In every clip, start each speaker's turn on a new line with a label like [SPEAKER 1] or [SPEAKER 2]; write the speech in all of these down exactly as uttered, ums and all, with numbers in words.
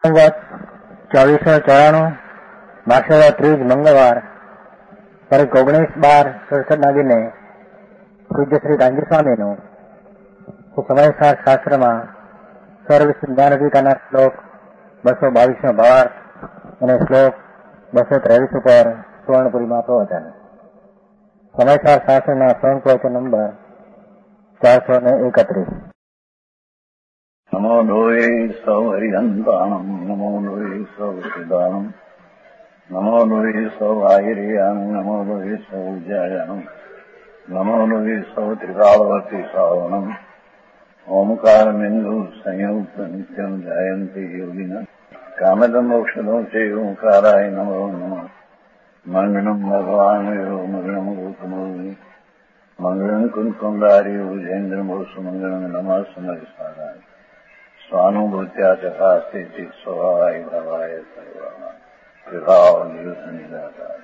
[SPEAKER 1] ચોવીસો ચોરાણું માસેવા ત્રીજ મંગળવાર તારીખ ઓગણીસ બાર સડસઠના દિને પૂજ્ય શ્રી ગાંધી સ્વામીનું સમયસાર શાસ્ત્રમાં સર્વ જ્ઞાન અધિકારના શ્લોક બસો બાવીસનો ભાવાર્થ અને શ્લોક બસો ત્રેવીસ ઉપર સુવર્ણપુરીમાં પ્રવચન. સમયસાર શાસ્ત્રના સ્વયં પ્રવચન નંબર ચારસો ને એકત્રીસ.
[SPEAKER 2] નમો લોહે સૌ હરિહંતાણમ નમો લોહે સૌ સિદાનમ નમો લોહે સૌ આયર્યાન નમો લોહે સૌ જયાનમ નમો લોહે સૌ ત્રિકાળવતી સાવનમ ઓમકાર બિંદુ સંયુક્ત નિત્યમ જયંતિ યોગિન કામદમ મોક્ષદો છે ઓંકારાય નમો નમઃ. મંગળમ ભગવાન મંગળમ ગોતમોની મંગળમ કુંકુંડારી ઉજેન્દ્રમો સુમંગળમ નમઃ સમયસારાય સ્વાનુભૂત્યા ચકાસ્તે સ્વભાવાય ભવાય સર્વમાં વિભાવ નિયુત નિરાકાર.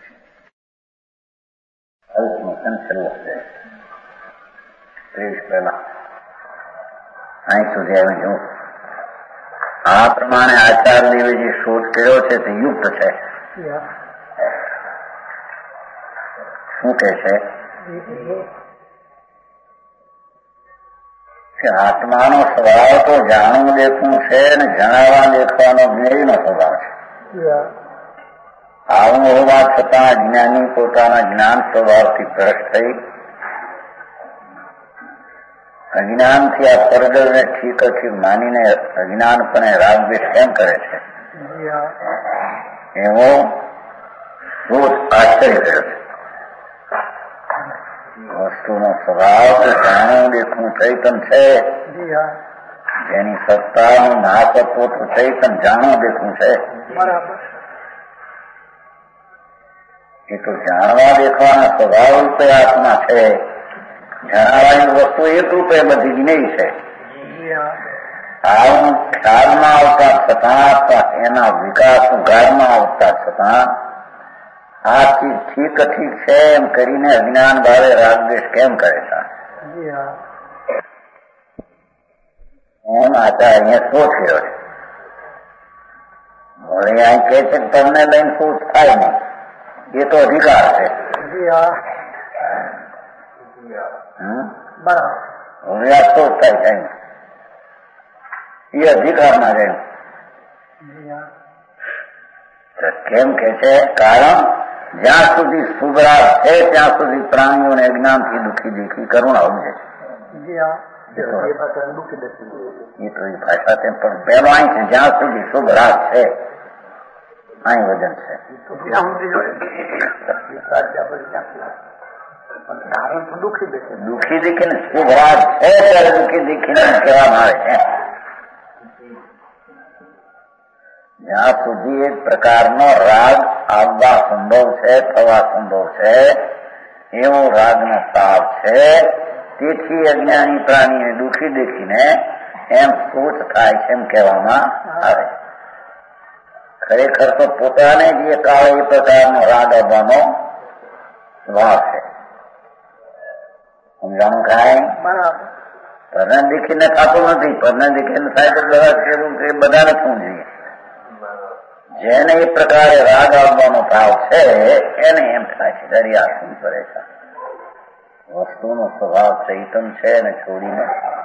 [SPEAKER 2] અલ્પમોચન શરૂ છે ત્રીસ પહેલા અહીં સુધી અમે જો આ પ્રમાણે આચાર દેવે જે શોધ કર્યો છે તે યુક્ત છે. શું કે છે કે આત્માનો સ્વભાવ તો જાણવું દેખવું છે અને જણાવવા દેખવાનો જ્ઞેયનો સ્વભાવ છે. આવું હોવા છતાં જ્ઞાની પોતાના જ્ઞાન સ્વભાવથી ભ્રષ્ટ થઈ અજ્ઞાનથી આ પરદળને ઠીકથી માનીને અજ્ઞાનપણે રાગદ્વેષ કેમ કરે છે એવો રોજ આશ્ચર્ય કર્યો છે. વસ્તુનો સ્વભાવ તો જાણવું દેખવું ચૈતન છે, જેની સત્તાનું મહાતત્વ તો ચૈતન જાણવું દેખવું છે. એ તો જાણવા દેખવાના સ્વભાવ રૂપે આત્મા છે, જણાવવાની વસ્તુ એક રૂપે બધી જ નહીં છે. આવું ખ્યાલમાં આવતા છતાં એના વિકાસનું ગાઢમાં આવતા છતાં આ ચીજ ઠીક ઠીક છે એમ કરીને અજ્ઞાન ભાવે રાગદ્વેષ કેમ કરે છે એમ આચાર અહીંયા શોધ કર્યો છે. હવે અહીં કે છે તમને લઈને શોધ થાય નહીં, એ તો અધિકાર છે. હવે આ શોધ થાય છે એ અધિકારમાં રહે. કેમ કે છે કારણ જ્યાં સુધી સુધરાગ છે ત્યાં સુધી પ્રાણીઓને અજ્ઞાનથી દુઃખી દેખી કરુણા ઉપજે છે. એ તો એ ભાષા છે પણ પહેલો અહીં છે જ્યાં સુધી સુધરાગ છે અહીં વજન છે. દુઃખી દેખીને સુધરાગ છે ત્યારે દુઃખી દેખીને કહેવામાં આવે છે. જ્યાં સુધી એક પ્રકારનો રાગ આવવા સંભવ છે, થવા સંભવ છે, એવો રાગનો તાપ છે. તેથી અજ્ઞાની પ્રાણીને દુઃખી દેખીને એમ સોચ થાય છે એમ કહેવામાં આવે. ખરેખર તો પોતાને જ એ કાળે એ પ્રકારનો રાગ આવવાનો સ્વભાવ છે. સમજાણું કાંઈ પરને દેખીને થતું નથી. પરને દેખીને થાય તો બધા બધાને શું જોઈએ. જેને એ પ્રકારે રાગ આવવાનો ભાવ છે એને એમ થાય છે દરિયા શું કરે છે. વસ્તુનો સ્વભાવ ચૈતન છે અને છોડીને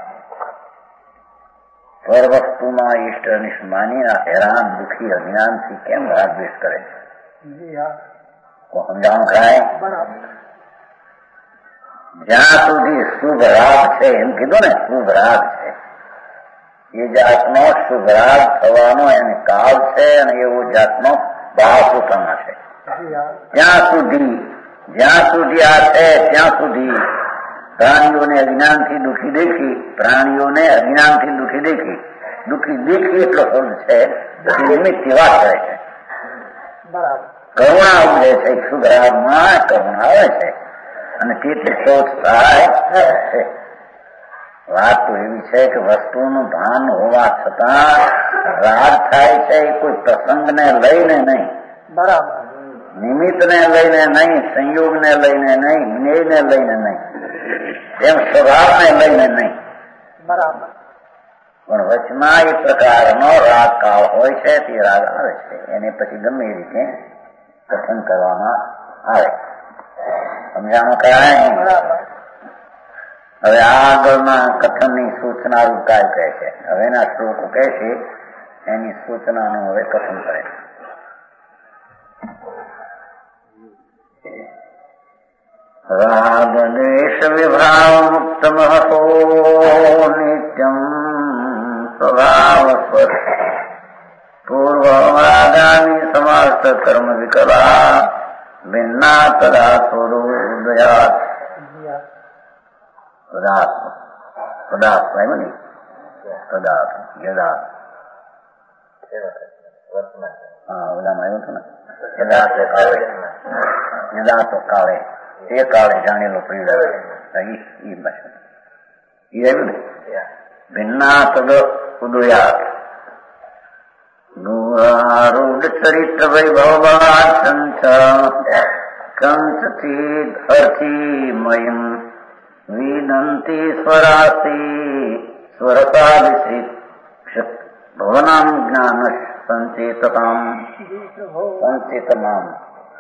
[SPEAKER 2] પર વસ્તુમાં ઈષ્ટ અનિષ્ટ માની હેરાન દુઃખી અજ્ઞાનથી કેમ રાગદ્વેષ કરે છે. સમજાણું ખાય. જ્યાં સુધી શુભ રાગ છે એમ કીધું ને શુભ રાગ છે એ જાતનો શુભ રાગ થવાનો એને કાળ છે અને એવો જાતનો ભાવ પોતામાં છે. ત્યાં સુધી જ્યાં સુધી આ છે ત્યાં સુધી પ્રાણીઓને અજ્ઞાનથી દુઃખી દેખી પ્રાણીઓને અજ્ઞાનથી દુઃખી દેખી દુઃખી દેખી એટલો શબ્દ છે નિમિત્ત વાત કરે છે. કરુણા ઉપજે છે શુભ રાગમાં કરુણા આવે છે અને તેથી શોધ થાય છે. વાત તો એવી છે કે વસ્તુનું ભાન હોવા છતાં રાગ થાય છે એ કોઈ પ્રસંગને લઈને નહીં, બરાબર, નિમિત્તને લઈને નહીં, સંયોગને લઈને નહીં, જ્ઞેયને લઈને નહીં, એમ સ્વભાવને લઈને નહીં, બરાબર. પણ વચમાં એ પ્રકારનો રાગ કાળ હોય છે તે રાગ આવે છે, એને પછી ગમે એ રીતે કથન કરવામાં આવે. સમજાણું કરાય? હવે આગળના કથનની સૂચના રૂપકાય કહે છે. હવેના શ્લોકો કહે છે એની સૂચનાનું હવે કથન કરે છે. રાગ દ્વેષ વિભાવ મુક્ત મહતો નિત્યમ સ્વભાવ પૂર્વ આગામી સમાર્થ કર્મ વિકલા ભિન્ના તદા સ્વરૂપદયાત પદાર્થ પદાર્થ એમ ને પદાર્થ યદાર્થ હા ઓલામાં આવ્યું હતું ને યદાર્થ કાળે યદાર્થ કાળે એ કાળે જાણેલો પ્રિય એ ભાષા એ આવ્યું ને ભિન્ના તદ ઉદયાત નૂરારૂઢ ચરિત્ર વૈભવાત કંસથી અર્થી મયમ વિદંતી સ્વરાસી સ્વરસાદિશ્રિત ભવનામ જ્ઞાન સંચેતતામ સંચેતનામ.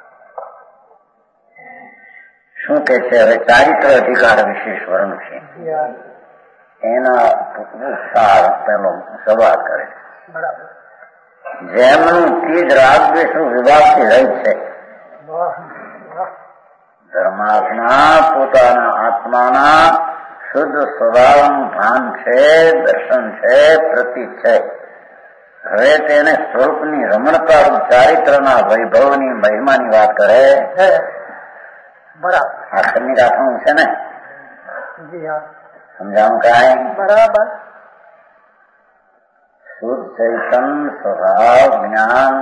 [SPEAKER 2] શું કે છે હવે ચારિત્ર અધિકાર વિશેષ વર્ણ છે એના સાર પેલો સવાલ કરે છે. જેમનું ચીજ રાગ દ્વેષનું વિભાગથી રહિત છે, ધર્માત્મા પોતાના આત્માના શુદ્ધ સ્વભાવનું ભાન છે, દર્શન છે, પ્રતીક છે. હવે તેને સ્વરૂપની રમણતા ચારિત્રના વૈભવની મહિમાની વાત કરે છે. બરાબર આખરની રાખવાનું છે ને? સમજાવું કાંઈ? બરાબર. શુદ્ધ ચૈતન સ્વભાવ જ્ઞાન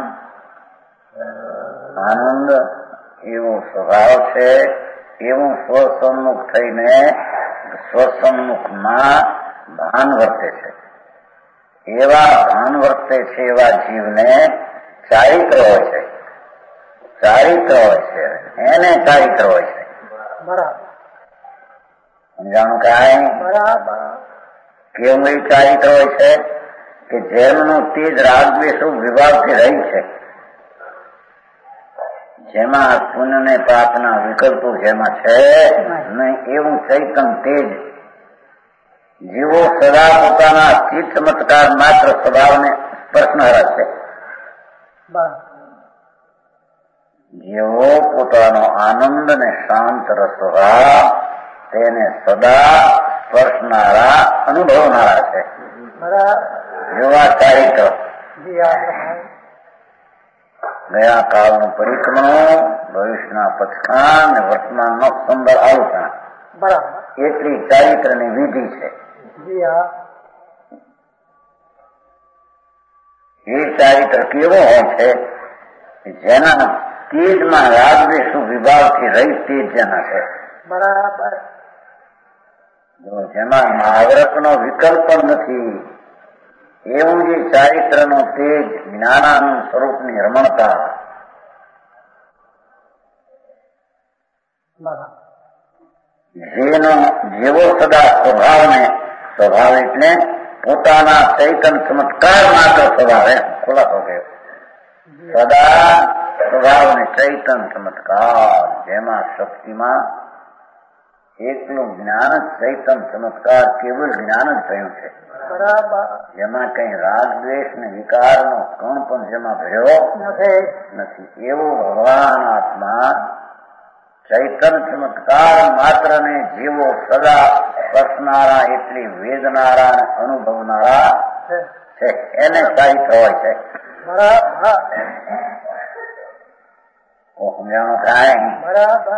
[SPEAKER 2] આનંદ એવો સ્વભાવ છે, એવું સ્વસન્મુખ થઈને સ્વસન્મુખમાં ભાન વર્તે છે. એવા ભાન વર્તે છે એવા જીવને ચારિત્ર હોય છે. ચારિત્ર હોય છે એને ચારિત્ર હોય છે. બરાબર સમજાણું કાંઈ? બરાબર. કેવું એ ચારિત્ર હોય છે કે જેમનું તેજ રાગદ્વેષ વિભાગથી રહી છે, જેમાં પુણ્ય ને પાપના વિકલ્પો જેમાં છે નહીં એવું ચૈતન તેજ જીવો સદા પોતાના ચિત્ત ચમત્કાર માત્ર સ્વભાવને સ્પર્શનારા છે. જેવો પોતાનો આનંદ ને શાંત સ્વભાવ તેને સદા સ્પર્શનારા અનુભવનારા છે. જેવા ચારિત્ર ગયા કાળનું પરિક્રમણ, ભવિષ્યના પથખાન અને વર્તમાનનો સુંદર આલોચના, એટલી ચારિત્રની વિધિ છે. એ ચારિત્ર કેવો હોય છે? જેના તેજમાં રાગદ્વેષ વિભાગથી રહી તેજ જેના છે. બરાબર. જેમાં મહાવ્રતનો વિકલ્પ નથી એવું જે ચારિત્રનું તેજ, જ્ઞાનાનું સ્વરૂપની રમણતા, જેનો જેવો સદા સ્વભાવને સ્વભાવ એટલે પોતાના ચૈતન ચમત્કાર માત્ર સ્વભાવે ખુલાસો ગયો. સદા સ્વભાવને ચૈતન ચમત્કાર, જેમાં શક્તિમાં એકલું જ્ઞાન જ ચૈતન ચમત્કાર કેવળ જ્ઞાન જ થયું છે. બરાબર. જેમાં કઈ રાગ દ્વેષ ને વિકાર નો કણ પણ જેમાં ભર્યો નથી એવો ભગવાન આત્મા ચૈતન ચમત્કાર માત્ર ને જીવો સદા સ્પર્શનારા એટલી વેદનારા અને અનુભવનારા છે, એને ચારિત્ર હોય છે. બરાબર. સમજાણું કાંઈ? બરાબર.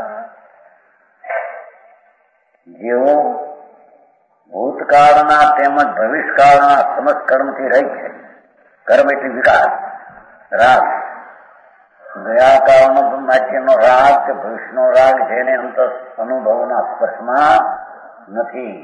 [SPEAKER 2] જેવો ભૂતકાળના તેમજ ભવિષ્યકાળના સમસ્ત કર્મથી રહી છે. કર્મ એટલે વિકાર, રાગ. ગયા કાળનો માધ્યનો રાગ કે ભવિષ્યનો રાગ જેને અંતર અનુભવના સ્પર્શમાં નથી.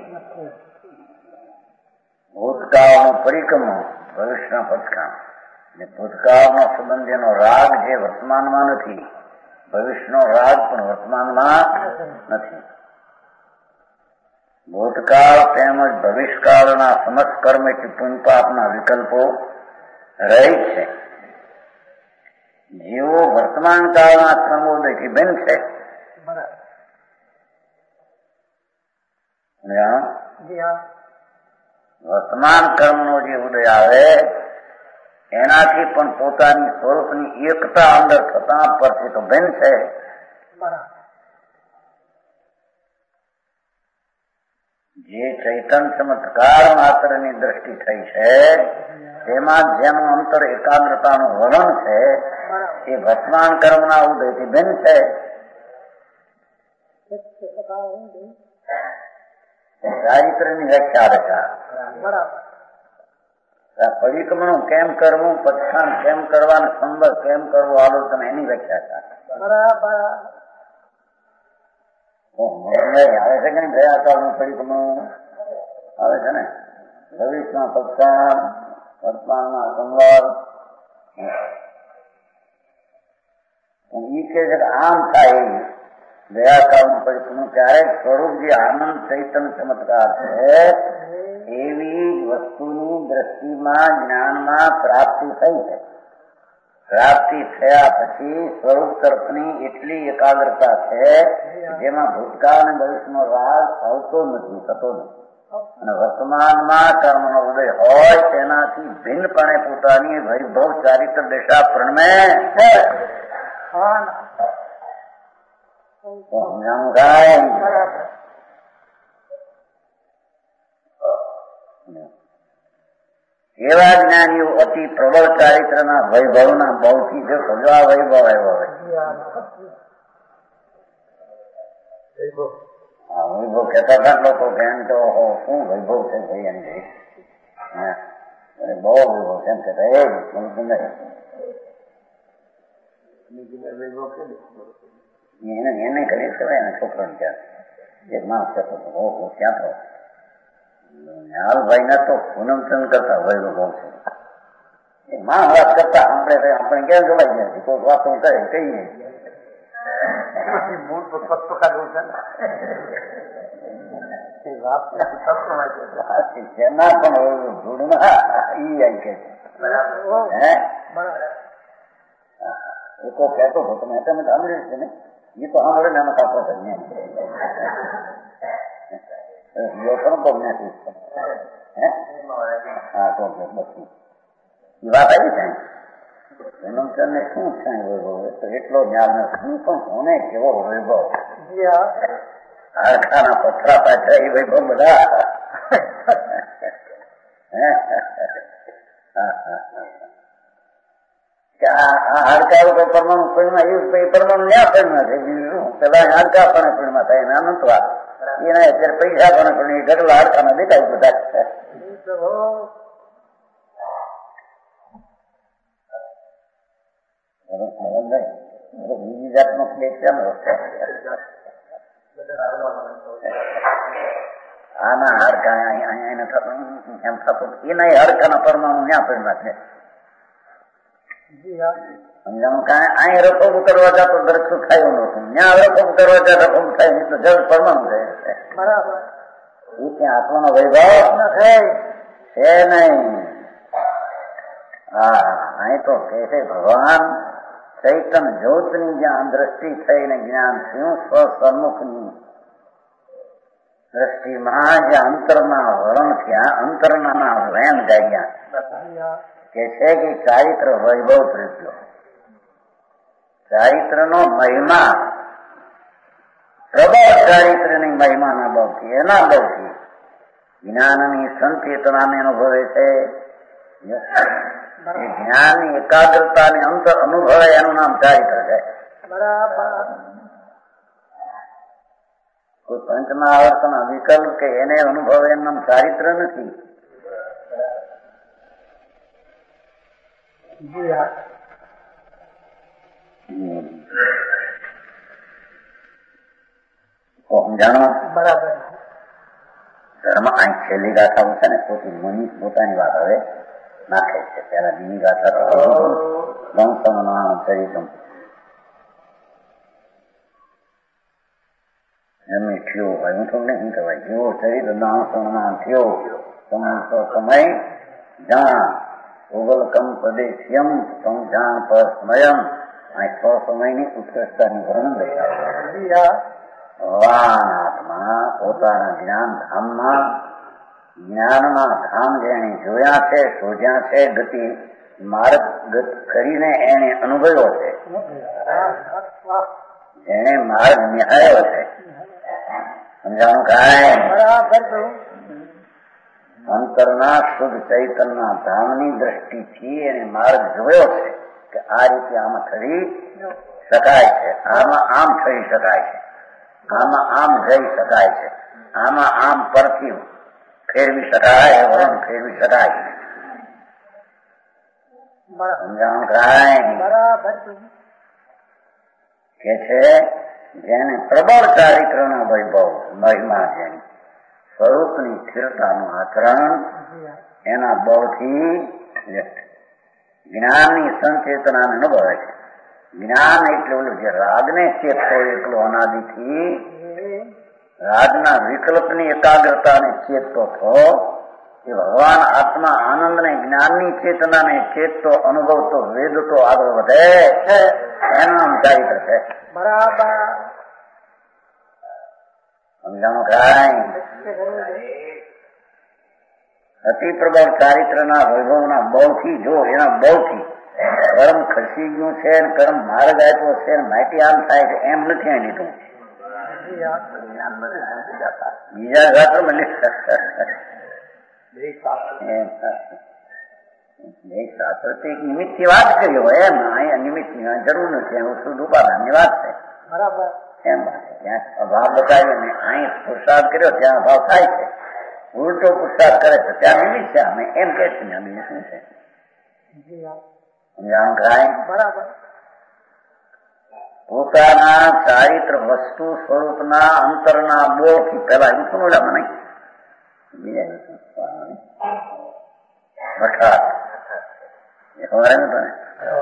[SPEAKER 2] ભૂતકાળનું પરિક્રમણ, ભવિષ્યના પથકામ ને ભૂતકાળનો સંબંધીનો રાગ જે વર્તમાનમાં નથી, ભવિષ્યનો રાગ પણ વર્તમાનમાં નથી. ભૂતકાળ તેમજ ભવિષ્યકાળના સમસ્ત કર્મ એટલે પુણ્યપાપના વિકલ્પો રહી છે. જેવો વર્તમાન કાળના કર્મોદયથી ભિન્ન છે. વર્તમાન કર્મનો જે ઉદય આવે એનાથી પણ પોતાની સ્વરૂપની એકતા અંદર થતા પરથી તો ભિન્ન છે. જે ચૈતન ચમત્કાર માત્રની દ્રષ્ટિ થઈ છે તેમાં જેનું અંતર એકાગ્રતાનું વર્ણન છે એ વર્તમાન કર્મના ઉદયથી ભિન્ન છે. ચારિત્રની વ્યાખ્યા રચા પરિક્રમણ કેમ કરવું, પક્ષાણ કેમ કરવા, સંવર કેમ કરવું, આલોચન એની વ્યાખ્યા આવે છે કે ગયા કાળનું પરિક્રમણ આવે છે ને, ભવિષ્યમાં પક્ષાણ, વર્તમાનમાં સંવર. એ કે આમ થાય ગયા કાળનું પરિક્રમણ ક્યારેક સ્વરૂપ જે આનંદ ચૈતન ચમત્કાર છે એવી વસ્તુની દ્રષ્ટિમાં જ્ઞાનમાં પ્રાપ્તિ થઈ છે. પ્રાપ્તિ થયા પછી સ્વરૂપ તરફની એટલી એકાગ્રતા છે જેમાં ભૂતકાળ અને ભવિષ્યનો રાગ આવતો નથી, થતો નથી. અને વર્તમાનમાં કર્મનો ઉદય હોય તેનાથી ભિન્નપણે પોતાની વૈભવ ચારિત્ર દશા પ્રણમે છે. એવા જ્ઞાનીઓ અતિ પ્રબળ ચારિત્રના વૈભવના બહુથી જો સજવા વૈભવ આવ્યો હોય વૈભવ કહેતા હતા લોકો કે એમ તો શું વૈભવ છે ભાઈ એમ જઈ બહુ વૈભવ છે એમ કહેતા એ મળતું નહીં એને એને કરી શકાય ને છોકરાને ત્યાં એક માણસ કહેતો હતો ક્યાં થયો હાલભાઈ ના તો પૂનમચંદ કરતા વૈભવ બહુ છે. એ માં વાત કરતા આપણે આપણે ક્યાં જોવાય નથી, કોઈ વાતો કરે કહીએ મૂળ તો સત્વ કાઢવું છે ને જેના પણ ધૂળમાં ઈ આવી કે હે એકો કહેતો હતો તમે તમે સાંભળ્યું છે ને, એ તો સાંભળે ને એનો કાપો થઈને હા તો બસ એ વાત આવી છે. પૂનમચંદ ને શું છે વૈભવ તો એટલો જ્ઞાન શું પણ કોને કેવો વૈભવ, હાડકાના પથરા પાછા એ વૈભવ બધા હાડકા ઉપર પરમાણુ પરિણમાં એ પરમાણુ ન્યા પરિણમાં છે. બીજું પેલા હાડકા પણ પરિણમાં થાય એને અનંતવા એના અત્યારે પૈસા પણ પણ એ ગઢલા હાડકાના દેખાય બધા બીજી જાતનો પ્લેટ છે આના હાડકા એને થતું એમ થતું એના હાડકાના પરમાણુ ન્યા પરિણમાં છે. અહીં રખોબ કરવા જતો દરખું ખાયું નતું, ત્યાં રખોબ કરવા જાય રખોબ થાય નહીં તો જળ પરમાણુ રહે છે. બરાબર એ ત્યાં આત્માનો વૈભવ છે નહીં. હા અહીં તો કે છે ભગવાન ચૈતન જ્યોતની જ્યાં દ્રષ્ટિ થઈને જ્ઞાન થયું સ્વસન્મુખની દ્રષ્ટિમાં જે અંતરના વરણ થયા, અંતરના વેન ગાયા કે છે કે ચારિત્ર વૈભવ પ્રત્યો ચારિત્ર નો મહિમા પ્રબળ ચારિત્રની મહિમાના બળથી એના બળથી જ્ઞાનની સંચેતનાને અનુભવે છે. જ્ઞાનની એકાગ્રતાને અંતર અનુભવે એનું નામ ચારિત્ર છે. બરાબર કોઈ પંચના આવર્તના વિકલ્પ કે એને અનુભવે એનું નામ ચારિત્ર નથી. સમજાણો બરાબર. ધર્મ અહીં છેલ્લી ગાથાઓ છે ને પોતી મની પોતાની વાત હવે નાખે છે. ત્યારે બીજી ગાથા વંશમ નામ ચરિતમ એમને થયો હોય હું તમને એમ કહેવાય જેવો ચરિત્ર દાણ થયો સમય તો સમય જાણ ઉગલ કમ પ્રદેશ્યમ સમજાણ પર સ્મયમ આ છ સમયની ઉત્કૃષ્ટતાની વર્ણન દર્શાવે. ભગવાન આત્મા પોતાના જ્ઞાન ધામમાં જ્ઞાનના ધામ જેને જોયા છે, શોધ્યા છે, ગતિ માર્ગ કરીને એને અનુભવ્યો છે, જેને માર્ગ નિહાળ્યો છે. સમજાણું કાંઈ? અંતરના શુદ્ધ ચૈતનના ધામની દ્રષ્ટિથી એને માર્ગ જોયો છે કે આ રીતે આમાં થઈ શકાય છે, આમાં આમ થઈ શકાય છે, આમાં આમ જઈ શકાય છે, આમાં આમ પરથી ફેરવી શકાય, વલણ ફેરવી શકાય છે. સમજાણું કાંઈ? કે છે જેને પ્રબળ ચારિત્રનો વૈભવ મહિમા જેની સ્વરૂપની સ્થિરતાનું આચરણ એના બળથી જ્ઞાનની સંચેતનાને અનુભવે છે. જ્ઞાન એટલે ઓલું જે રાગને ચેતતો એટલો અનાદિથી રાગના વિકલ્પની એકાગ્રતાને ચેતતો થો એ ભગવાન આત્મા આનંદને જ્ઞાનની ચેતનાને ચેતતો અનુભવતો વેદતો આગળ વધે છે એનું નામ ચારિત્ર છે. બરાબર સમજાણું કાંઈ? અતિ પ્રબળ ચારિત્રના વૈભવના બળથી જો એના બળથી કર્મ ખસી ગયું છે ને કર્મ માર્ગ આપ્યો છે ને માટી આમ થાય છે એમ નથી આ લીધું. બીજા શાસ્ત્ર મને શાસ્ત્ર તો એક નિમિત્ત ની વાત કરી હોય એમ અહીંયા નિમિત્ત ની જરૂર નથી, હું શુદ્ધ ઉપાદાન ની વાત છે. બરાબર એમ વાત છે. ત્યાં અભાવ બતાવ્યો ને અહીં પુરુષાર્થ કર્યો ત્યાં અભાવ થાય છે, ઉલટો પુરુષાર્થ કરે છે ત્યાં નિમિત્ત છે. અમે એમ કે છે નિમિત્ત શું છે? બરાબર પોતાના ચારિત્ર વસ્તુ સ્વરૂપના અંતરના બોથી પેલા એવું શું ઓલા મને વઠાત એ ખબર ને તને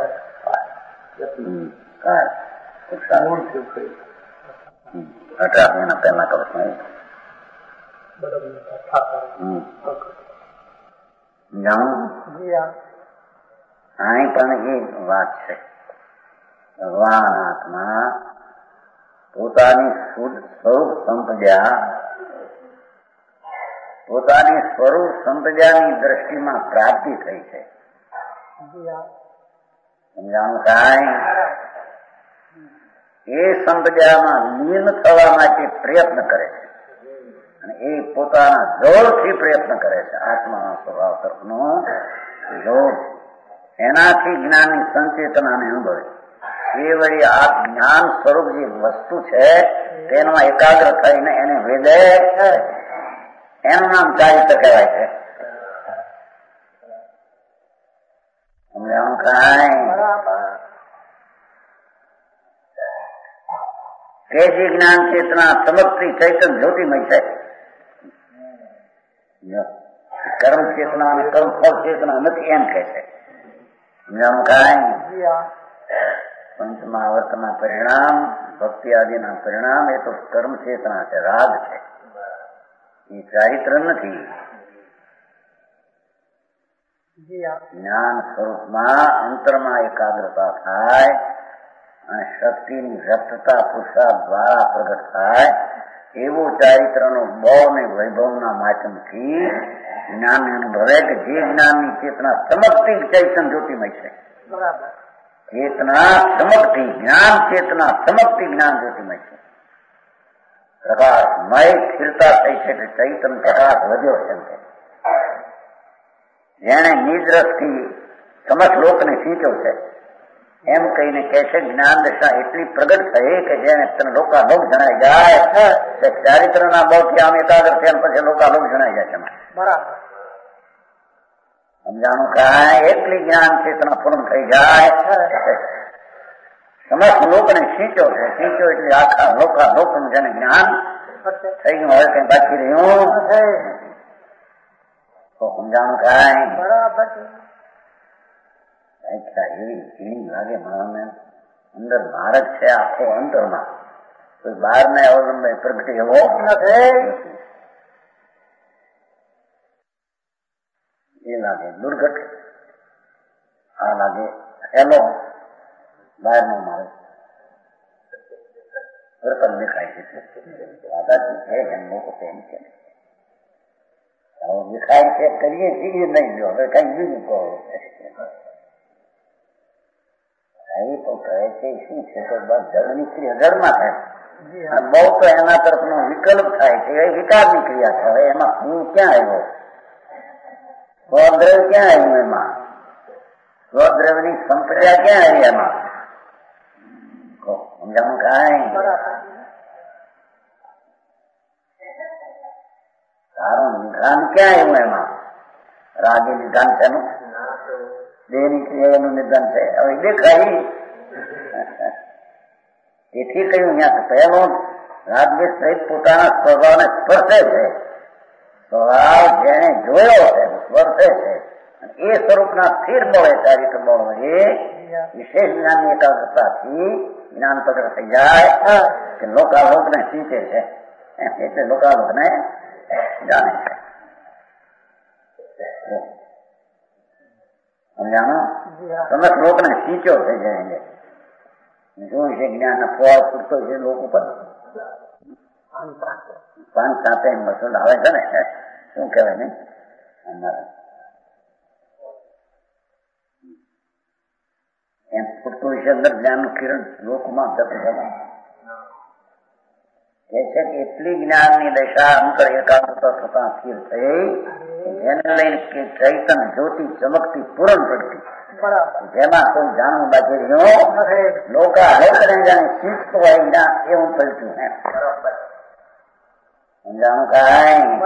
[SPEAKER 2] અઢાર મહિના પહેલા કહું છું. જાણું અહીં પણ એ વાત છે. ભગવાન આત્મા પોતાની શુદ્ધ સ્વરૂપ સંપદ્યા પોતાની સ્વરૂપ સંપદ્યાની દ્રષ્ટિમાં પ્રાપ્તિ થઈ છે. સમજાણું કાંઈ? એ સંપદ્યામાં લીન થવા માટે પ્રયત્ન કરે છે અને એ પોતાના જોરથી પ્રયત્ન કરે છે. આત્માનો સ્વભાવ તરફનો જોર એનાથી જ્ઞાનની સંચેતનાને અનુભવે. એ વળી આ જ્ઞાન સ્વરૂપ જે વસ્તુ છે તેમાં એકાગ્ર થઈને એને વેદે એનું નામ ચારિત્ર કહેવાય છે. સમજાણું કાંઈ? કે જે જ્ઞાન ચેતના સમગ્રી ચૈતન જ્યોતિમય છે. કર્મ ચેતના અને કર્મ ફળ ચેતના નથી એમ કે છે. સમજાણું કાંઈ? પંચમાવર્તના પરિણામ ભક્તિ આદિના પરિણામ એ તો કર્મ ચેતના છે, રાગ છે, એ ચારિત્ર નથી. જ્ઞાન સ્વરૂપમાં અંતરમાં એકાગ્રતા થાય અને શક્તિની વ્યક્તતા પુરુષાર્થ દ્વારા પ્રગટ થાય એવો ચારિત્રનો બળ ને વૈભવના માધ્યમથી જ્ઞાન અનુભવે કે જે જ્ઞાનની ચેતના સમગ્ર ચૈતન જ્યોતિમય છે. બરાબર ચેતના સમગ્ર જ્ઞાન ચેતના સમગ્ર જ્ઞાન જ્યોતિમય છે. પ્રકાશમય સ્થિરતા થઈ છે કે ચૈતન પ્રકાશ વધ્યો છે. જેને નિદ્રષ્ટિ સમસ્ત લોકને સિંચ્યો છે એમ કહીને કહે છે જ્ઞાન દશા એટલી પ્રગટ થઈ કે જેને તને લોકાલોક જણાઈ જાય છે. ચારિત્રના બળથી આમ એકાગ્ર છે પછી લોકાલોક જણાઈ જાય છે. બરાબર સમજાણું કાંઈ? એટલી જ્ઞાન ચેતના પૂર્ણ થઈ જાય સમસ્ત લોકને સિંચ્યો છે. સિંચ્યો એટલે આખા લોકા લોકનું જેને જ્ઞાન થઈ ગયું હવે કઈ બાકી રહ્યું તો સમજાણું કાંઈ? બરાબર એવી ઝીણી લાગે મને અંદર માર્ગ છે આખો અંતરમાં તો કોઈ બહારના અવલંબે પ્રગટે એવો નથી. એ લાગે દુર્ઘટ, આ લાગે હેલો બહારનો મારે પ્રકટ દેખાય છે. દાદાજી છે એમ લોકો તેમ છે દેખાય છે કરીએ છીએ નહીં. જો હવે કઈ બીજું કહો એ તો કહે છે શું છે તો બસ જળની ક્રિયા જળમાં થાય. બહુ તો એના તરફનો વિકલ્પ થાય છે, એ વિકારની ક્રિયા છે. હવે એમાં હું ક્યાં આવ્યો? સ્વદ્રવ ક્યાં આવ્યું? એમાં સ્વદ્રવની સંપ્રદાય ક્યાં આવી? એમાં સમજાણું કાંઈ સારું નિધાન ક્યાં આવ્યું? એમાં રાગે નિધાન છે એનું, દેહની ક્રિયાનું નિધાન છે. હવે દેખાય તેથી કહ્યું અહીંયા પહેલો રાગદ્વેષ સહિત પોતાના સ્વભાવને સ્પર્શે છે. સ્વભાવ જેને જોયો છે સ્પર્શે છે. એ સ્વરૂપના સ્થિર મળે ચારિત્ર બળ એ વિશેષ જ્ઞાનની એકાગ્રતાથી જ્ઞાન પ્રગટ થઈ જાય કે લોકાલોકને સિંચે છે. એટલે લોકાલોકને જાણે છે. સમજાણો? તમે લોકને સિંચ્યો છે જાય જોયું છે જ્ઞાન ફળ પૂરતો છે લોકો પર પાંચ સાથે મસૂલ આવે છે ને શું કહેવાય ને એમ પૂરતું છે અંદર જ્ઞાનનું કિરણ લોકમાં જતું જવા કે છે કે એટલી જ્ઞાનની દશા અંતર એકાગ્રતા થતા સ્થિર થઈ જેને લઈને કે ચૈતન જ્યોતિ ચમકતી પૂરણ પડતી જેમાં કોઈ જાણવું બાકી રહ્યો લોકા લોકોને જાણે શીખતો હોય ના એવું પડતું એમ સમજાણું કાંઈ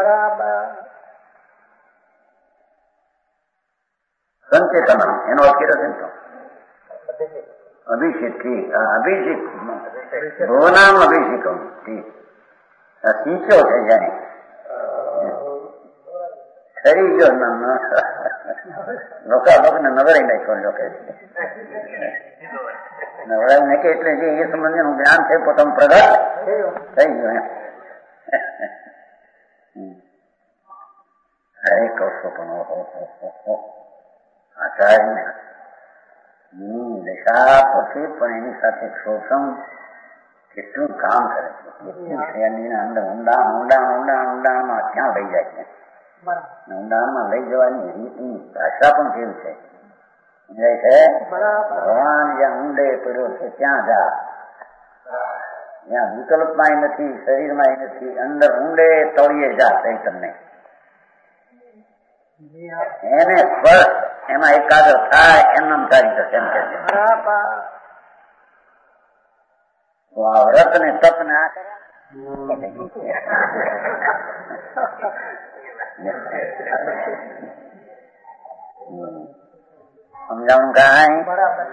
[SPEAKER 2] સંચેતન એનો અખીર છે તો અભિષેક ઠીક અભિષેક ભવનામ અભિષેક ઠીક સિંચ્યો છે જાણે ખરી ગયો લોકા લોકોને નવરાઈ નાખ્યો લોકો નવરાઈ નાખે એટલે જે એ સંબંધીનું જ્ઞાન છે પોતાનું પ્રગટ થઈ ગયું એમ હરે કૌશો પણ આચાર્ય દશા પછી પણ એની સાથે શોષણ કેટલું કામ કરે છે. અંદર ઊંડાણ ઊંડાણ ઊંડાણ ઊંડાણમાં ક્યાં લઈ જાય છે. ઊંડાણમાં લઈ જવાની રીતની ભાષા પણ કેવી છે સમજાય છે. ભગવાન જ્યાં ઊંડે પડ્યો છે ત્યાં જા, જ્યાં વિકલ્પમાં નથી શરીરમાં નથી અંદર ઊંડે તળિયે જા ચૈતન્ય એને સ્પર્શ એમાં એકાગ્ર થાય એમ તારી થશે એમ કે છે. તો આ વ્રત ને તપ ને આ સમજાવું કાંઈ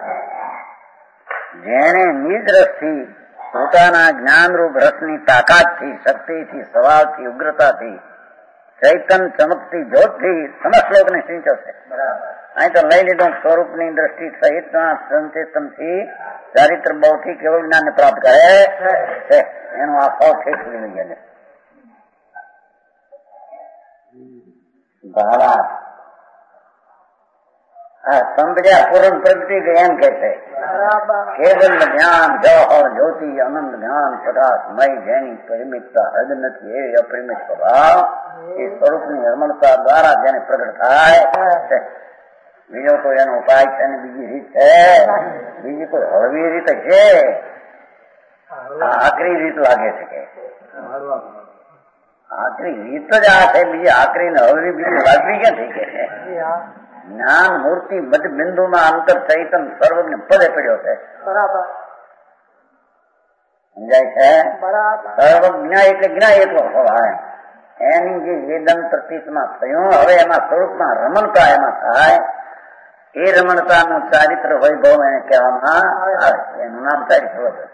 [SPEAKER 2] જેને નિજ રસથી પોતાના જ્ઞાનરૂપ રસની તાકાતથી શક્તિથી સ્વભાવથી ઉગ્રતાથી ચૈતન ચમકતી જ્યોતથી સમસ્ત લોકને સિંચો છે. અહીં તો લઈ લીધું સ્વરૂપની દ્રષ્ટિ સહિતના સંચેતનથી ચારિત્ર બહુથી કેવળ જ્ઞાનને પ્રાપ્ત કરે છે. એનો આ ફળ ઠેક લઈ ગયા ભાવાત આ સમજ્યા પૂર્ણ પ્રગતિ એમ કે છે કેવલ જ્ઞાન જવાહર જ્યોતિ અનંત જ્ઞાન પ્રકાશમય જેની પરિમિતતા હદ નથી એવી અપરિમિત સ્વભાવ એ સ્વરૂપની હરમણતા દ્વારા જેને પ્રગટ થાય છે. બીજો તો એનો ઉપાય છે ને બીજી રીત છે, બીજી કોઈ હળવી રીતે છે. આકરી રીત લાગે છે કે આકરી રીત જ આ છે, બીજી આકરી ને હળવી બીજી લાગવી ક્યાંથી કે છે. જ્ઞાન મૂર્તિ મધ બિંદુમાં અંતર ચૈતન સર્વજ્ઞ પદે પડ્યો છે. સમજાય છે. સર્વજ્ઞ એટલે જ્ઞાય એટલો સ્વભાવ એની જે વેદન પ્રતીતમાં થયું હવે એમાં સ્વરૂપમાં રમણતા એમાં થાય એ રમણતાનું ચારિત્ર વૈભવ એને કહેવામાં આવે છે. એનું નામ ચારિત્ર વૈભવ.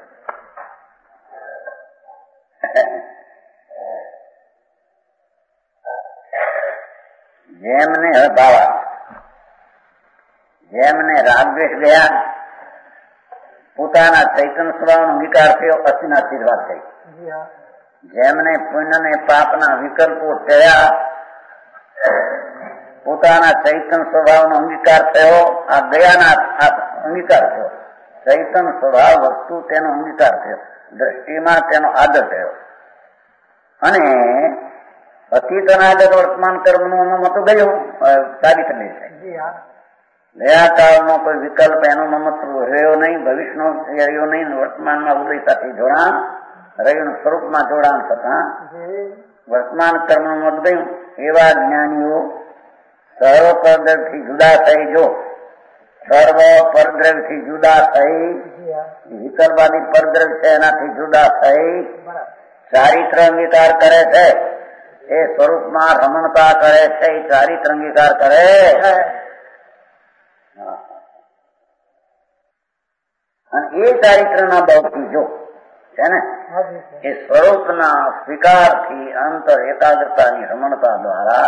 [SPEAKER 2] જેમને ભાવા જેમને રાગદ્વેષ ગયા પોતાના ચૈતન્ય સ્વભાવનો અંગીકાર થયો, અતિના આશીર્વાદ થઈ. જેમને પુણ્ય ને પાપના વિકલ્પો થયા, પોતાના ચૈતન્ય સ્વભાવનો અંગીકાર થયો, આ દયાના અંગીકાર થયો. ચૈતન્ય સ્વભાવ વસ્તુ તેનો અંગીકાર થયો, દ્રષ્ટિમાં તેનો આદર થયો, અને અતીત અનાગત વર્તમાન કર્મનું મમત્વ ગયું સાબિત નહીં થાય. ગયા કાળનો કોઈ વિકલ્પ એનો મમત્વ રહ્યો નહીં, ભવિષ્યનો રહ્યો નહીં, વર્તમાનમાં ઉદય સાથે જોડાણ રહ્યું, સ્વરૂપમાં જોડાણ થતા વર્તમાન કર્મનું મત ગયું. એવા જ્ઞાનીઓ સર્વ પરદ્રવ્યથી જુદા થઈ, જો સર્વ પરદ્રવ્યથી જુદા થઈ, વિકલ્પાદી પરદ્રવ્ય છે એનાથી જુદા થઈ ચારિત્ર અંગીકાર કરે છે, એ સ્વરૂપમાં રમણતા કરે છે, એ ચારિત્ર અંગીકાર કરે અને એ ચારિત્રના ભાવથી જો છે ને એ સ્વરૂપના સ્વીકારથી અંતર એકાગ્રતાની રમણતા દ્વારા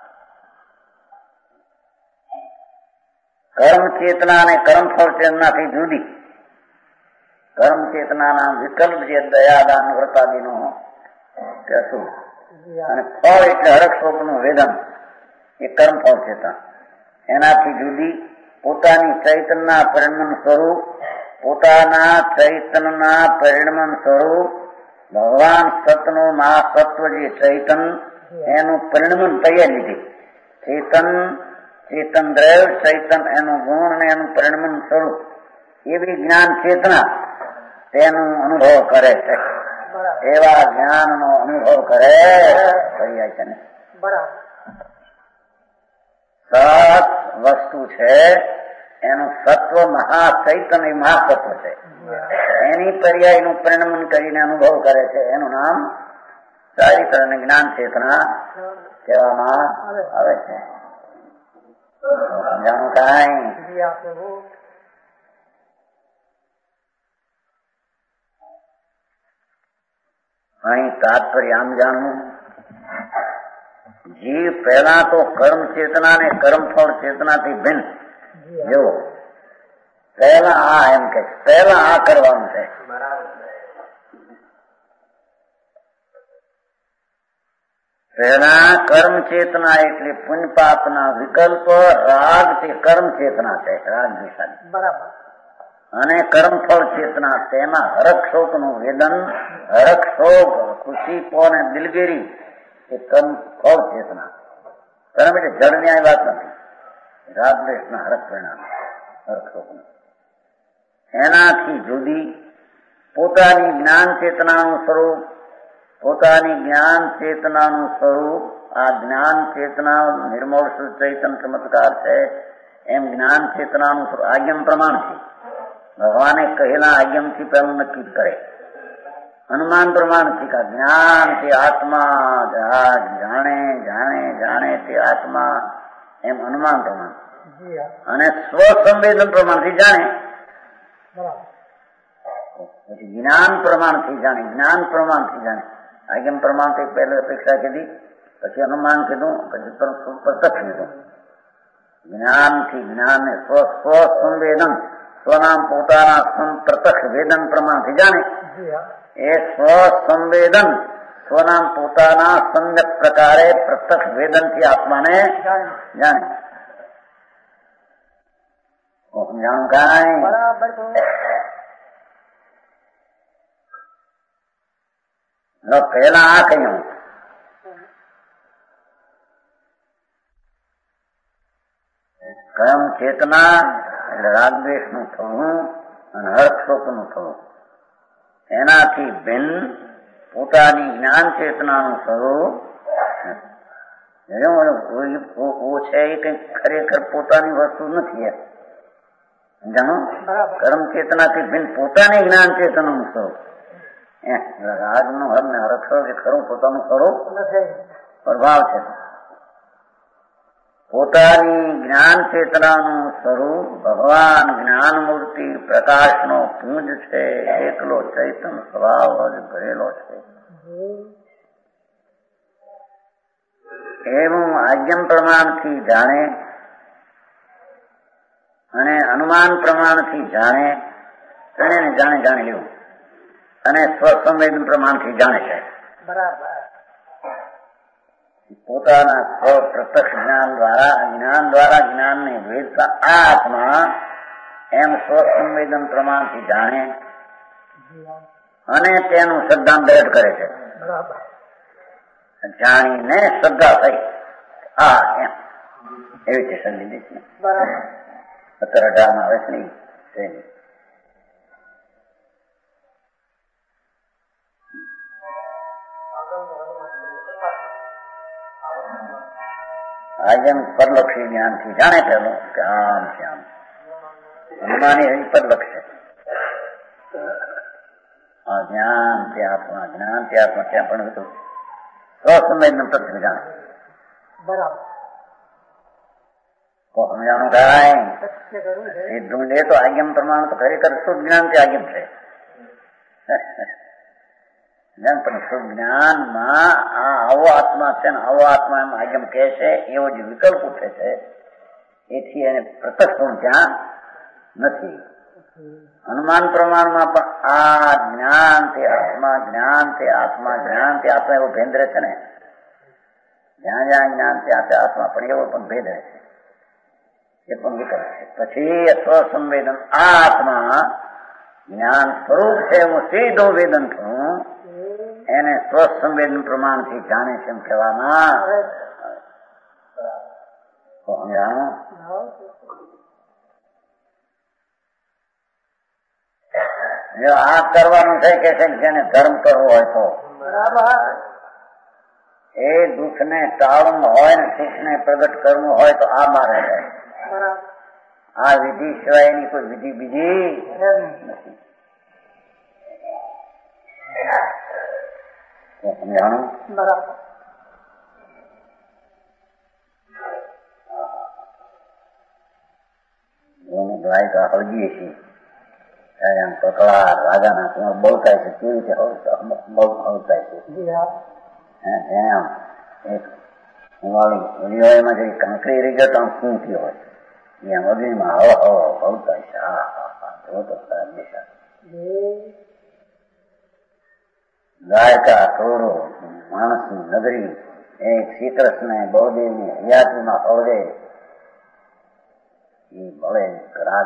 [SPEAKER 2] કર્મ ચેતના અને કર્મફળ ચેતનાથી જુદી, કર્મ ચેતનાના વિકલ્પ જે દયાદાન વ્રતાદીનો કશું અને ફળ એટલે હરક શોકનું વેદન, એ કર્મફળ ચેતન એનાથી જુદી પોતાની ચૈતનના પરિણમન સ્વરૂપ, પોતાના ચૈતનના પરિણમન સ્વરૂપ ભગવાન સતનું મહાસત્વ જે ચૈતન એનું પરિણમન તૈયાર લીધી. ચેતન ચેતન દ્રવ્ય ચૈતન એનું ગુણ અને એનું પરિણમન સ્વરૂપ એવી જ્ઞાન ચેતના તેનું અનુભવ કરે છે. એવા જ્ઞાનનો અનુભવ કરે કરી જાય છે ને. સત વસ્તુ છે એનું સત્વ મહાચૈતન એ મહાસત્વ છે, એની પર્યાયનું પરિણમન કરીને અનુભવ કરે છે, એનું નામ ચારિત્ર અને જ્ઞાન ચેતના કહેવામાં આવે છે. સમજાણું કાંઈ? અહીં તાત્પર્ય આમ જાણવું, જીવ પહેલા તો કર્મ ચેતના ને કર્મફળ ચેતનાથી ભિન્ન, જો પહેલા આ એમ કે પહેલા આ કરવાનું છે. પહેલા કર્મ ચેતના એટલે પુણ્ય પાપના વિકલ્પ, રાગ તે કર્મ ચેતના છે, રાગ દિશાની બરાબર, અને કર્મફળ ચેતના તેમાં હરક શોક નું વેદન, હરક શોક ખુશી અને દિલગીરી એ કર્મફળ ચેતના. કર્મ એટલે જળ ન્યાય વાત નથી, રાગ દ્વેષના હરક પરિણામ હરક શોકનું. એનાથી જુદી પોતાની જ્ઞાન ચેતનાનું સ્વરૂપ, પોતાની જ્ઞાન ચેતનાનું સ્વરૂપ, આ જ્ઞાન ચેતના નિર્મળ શુદ્ધ ચૈતન ચમત્કાર છે, એમ જ્ઞાન ચેતનાનું સ્વરૂપ આજ્ઞમ પ્રમાણથી ભગવાને કહેલા આજ્ઞમથી પહેલું નક્કી કરે, અનુમાન પ્રમાણથી કા જ્ઞાન તે આત્મા જાણે જાણે જાણે તે આત્મા એમ અનુમાન પ્રમાણ, અને સ્વસંવેદન પ્રમાણથી જાણે, પછી જ્ઞાન પ્રમાણથી જાણે, જ્ઞાન પ્રમાણથી જાણે. આજ્ઞમ પ્રમાણથી પહેલી અપેક્ષા કીધી, પછી અનુમાન કીધું, પછી પ્રત્યક્ષ કીધું. જ્ઞાનથી જ્ઞાન સ્વ સ્વસંવેદન સ્વનામ પોતાના પ્રત્યક્ષ વેદન પ્રમાણથી જાણે, એ સ્વસંવેદન સ્વનામ પોતાના સમ્યક પ્રકારે પ્રત્યક્ષ વેદનથી આત્માને જાણે. જાણું કાંઈ? પહેલા આ કહ્યું, કર્મ ચેતના એટલે રાગદ્વેષ નું થવું અને હર્ષ શોક નું થવું, એનાથી ભિન્ન પોતાની જ્ઞાન ચેતનાનું સ્વરૂપ છે, એ કઈ ખરેખર પોતાની વસ્તુ નથી. જાણો, કર્મ ચેતનાથી ભિન્ન પોતાની જ્ઞાન ચેતનાનું સ્વરૂપ, રાજનું હર ને હરક્ષ કે ખરું પોતાનું સ્વરૂપ પ્રભાવ છે. પોતાની જ્ઞાન ચેતનાનું સ્વરૂપ ભગવાન જ્ઞાન મૂર્તિ પ્રકાશનો પુંજ છે, એકલો ચૈતન સ્વભાવ જ ભરેલો છે. એવું આજ્ઞમ પ્રમાણથી જાણે અને અનુમાન પ્રમાણથી જાણે એને જાણે જાણી લેવું અને સ્વસંવેદન પ્રમાણથી જાણે છે.
[SPEAKER 1] બરાબર.
[SPEAKER 2] પોતાના સ્વ પ્રત્યક્ષ જ્ઞાન દ્વારા જ્ઞાન દ્વારા જ્ઞાનને વેદતા આ આત્મા એમ સ્વસંવેદન પ્રમાણથી જાણે અને તેનું શ્રદ્ધાન દ્રઢ કરે છે.
[SPEAKER 1] બરાબર.
[SPEAKER 2] જાણીને શ્રદ્ધા થઈ આ એમ એવી છે સંધિ.
[SPEAKER 1] બરાબર.
[SPEAKER 2] સત્તર અઢાર માં વર્ષની છે. આજમ પરલક્ષી જ્ઞાનથી જાણે પેલું કે આમ છે આમ હનુમાની હજી પરલક્ષ છે. આ જ્ઞાન તે આત્મા જ્ઞાન તે આત્મા ત્યાં પણ હતું સ્વસંવેદન પ્રત્યે જાણે.
[SPEAKER 1] બરાબર.
[SPEAKER 2] તો સમજાણું થાય સીધું લે તો આજ્ઞમ પ્રમાણ તો ખરેખર શુદ્ધ જ્ઞાન તે આજ્ઞમ છે. પણ શુદ્ધ જ્ઞાનમાં આ આવો આત્મા છે ને આવો આત્મા એમ આજ્ઞમ કહે છે એવો જ વિકલ્પ ઉઠે છે. એથી એને પ્રત્યક્ષ ગુણ ત્યાં નથી. અનુમાન પ્રમાણમાં પણ આ જ્ઞાન તે આત્મા જ્ઞાન તે આત્મા જ્ઞાન તે આત્મા એવો ભેદ રહે છે ને. જ્યાં જ્યાં જ્ઞાન તે આપે આત્મા પણ એવો પણ ભેદ રહે છે. એ પણ વિકલ્પ છે. પછી સ્વસંવેદન આ આત્મા જ્ઞાન સ્વરૂપ છે હું સીધો વેદન છું એને સ્વસંવેદન પ્રમાણથી જાણે છે એમ કહેવામાં આ કરવાનું છે કે છે જેને ધર્મ કરવો હોય તો એ દુઃખ ને ટાળવું હોય ને સુખ ને પ્રગટ કરવું હોય તો આ મારે જાય. આ વિધિ સિવાયની કોઈ વિધિ બીજી નથી. સમજાણું?
[SPEAKER 1] બરાબર.
[SPEAKER 2] દ્વારિકા હળગીએ છીએ ત્યારે આમ કકળા રાજાના ત્યાં બહુ થાય છે કેવી રીતે બહુ હળ થાય છે. એમ એક એમાં જે કાંકરી રહી ગયો તો આમ શું થયો હોય એમ અગ્નિમાં હવ હવ હવ થાય છે. હા હા હા જો તો દિશા દ્વારકા કરોડો માણસની નગરી એક શ્રી કૃષ્ણ બળદેવની હયાતીમાં હળગે એ મળે રાજ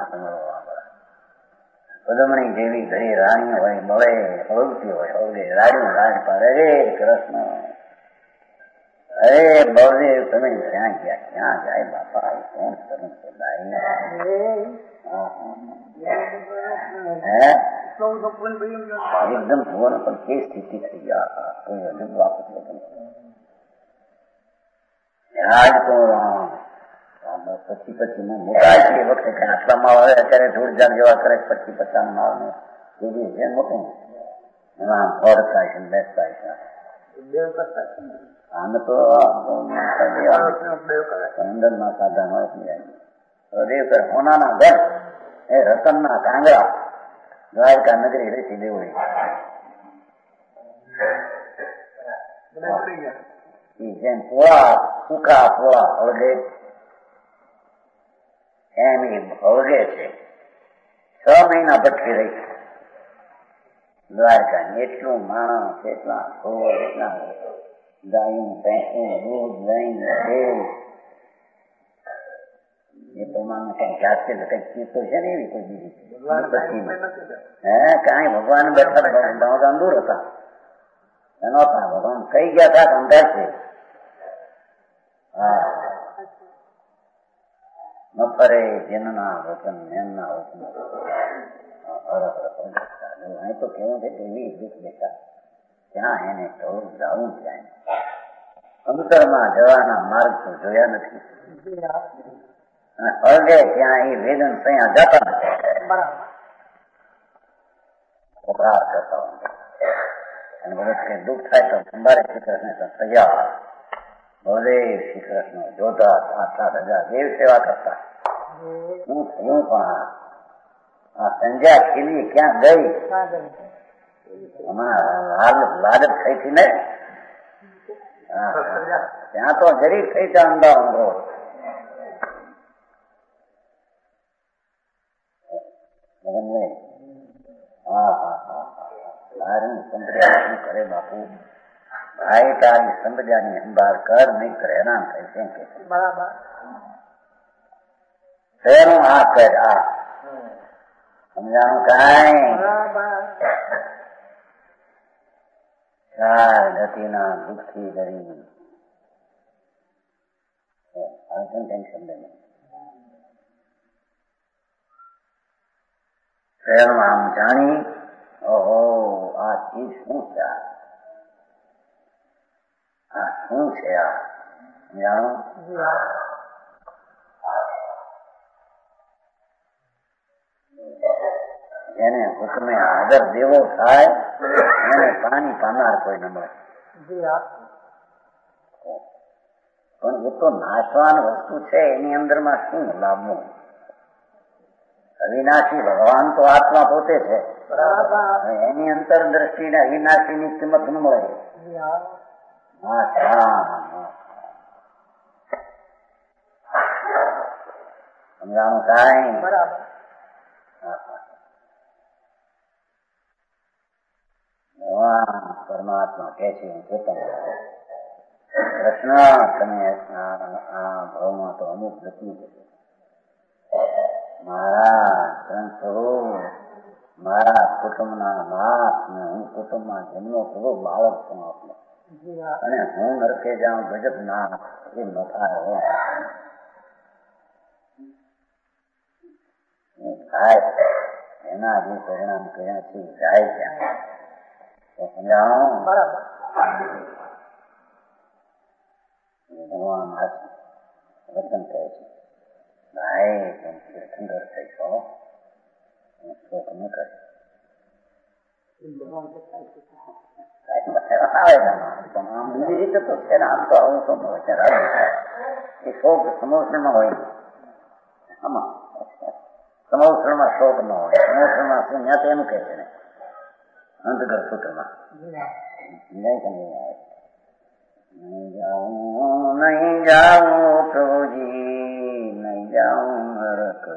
[SPEAKER 2] પદમણી જેવી ઘડી રાણીઓ હોય મળે હળગતી હોય હળગે રાણી રાજ પાડે રે કૃષ્ણ અરે બળદેવ તમે ક્યાં ગયા ક્યાં જાય બાપા કોણ તમે એકદમ જોવાનું પણ કે સ્થિતિ થઈ ગયા કોઈ હજુ વાપસ આજ તો પછી પછી મોટા છે એ વખતે આટલા માળ આવે અત્યારે ધૂળજાર જેવા કરે પછી પચાસ માળ ને બીજી છે મોટું એમાં ફરતા છે બેસતા છે. આને તો અંદર ના સાધન હોય દેવ કરે હોનાના ઘર એ રતન ના કાંગરા દ્વારકા નગરી રહેતી દેવડી જેમ પોળા સૂકા પોળા હળગે એમ એ હળગે છે. છ મહિના ભટકી રહી દ્વારકા એટલું માણસ એટલા છોડ એટલા ગાયું ભેંસું દૂધ લઈને તેલ એ પ્રમાણે કઈ જાતે કઈક ચીતો છે ને એવી કોઈ બીજી હે કઈ ભગવાન બેઠા ભગવાન દૂર હતા એનો હતા ભગવાન કઈ ગયા હતા અંદાજ છે. હા ન ફરે જેનના વચન એમના વચન અહીં તો કેવું છે એવી દુઃખ દેખા ત્યાં એને થોડું જવું ત્યાં અંતરમાં જવાના માર્ગ તો જોયા નથી. હળગે ત્યાં એ વેદન ત્યાં જતા નથી કરતા અને બધું કઈ દુઃખ થાય તો સંભારે શ્રી કૃષ્ણ તૈયાર બળદેવ શ્રી કૃષ્ણ જોતા સાત સાત હજાર દેવ સેવા કરતા. શું થયું પણ આ સંજ્ઞા ખીલી ક્યાં ગઈ હમણાં લાલચ થઈ હતી ને ત્યાં તો જરીક થઈ ત્યાં અંદા અંદરો બહારની સંપ્રદાય શું કરે બાપુ? ભાઈ તારી સંપ્રદાયની સંભાળ કર, નહીં કરે હેરાન થાય કેમ કે
[SPEAKER 1] બરાબર.
[SPEAKER 2] શેનું આ કર આ સમજાણું કાંઈ? ચાર ગતિના દુઃખથી કરી ટેન્શન નહીં. શહેરમાં આમ જાણી ઓહો આ ચીજ શું છે, આ શું છે, આ જાણો જેને હુકમે આદર દેવો થાય એને પાણી પાનાર કોઈ ન મળે. પણ એ તો નાશવાન વસ્તુ છે, એની અંદરમાં શું લાવવું? અવિનાશી ભગવાન તો આત્મા પોતે છે, એની અંતર દ્રષ્ટિને અવિનાશી ની કિંમત ન મળે. સમજાણું કાંઈ? ભગવાન પરમાત્મા કે છે હું પોતાનો કૃષ્ણ તમે આ ભાવમાં તો અમુક નથી મારા ત્રણ સ્વરૂપ મારા કુટુંબના નાથ ને હું કુટુંબમાં જન્મ સ્વરૂપ બાળક છું આપને, અને હું નરકે જાઉં ગજબ ના એ ન થાય થાય એના જે પરિણામ કર્યા છે જાય ત્યાં સમજાવો. બરાબર. ભગવાન વચન કહે છે ભાઈ તેમ તીર્થંકર થઈ છો શોક ન કરે. બીજી રીતે તો છે ને આમ તો આવું તો એ શોક સમોસણમાં હોય આમાં સમોસણમાં શોક ન હોય. સમોસણમાં શું ત્યાં તો એમ કહે છે ને અંતગર સૂત્રમાં નહીં આવે નહીં જાઉં નહીં જાઉં પ્રભુજી નહીં જાઉં નરક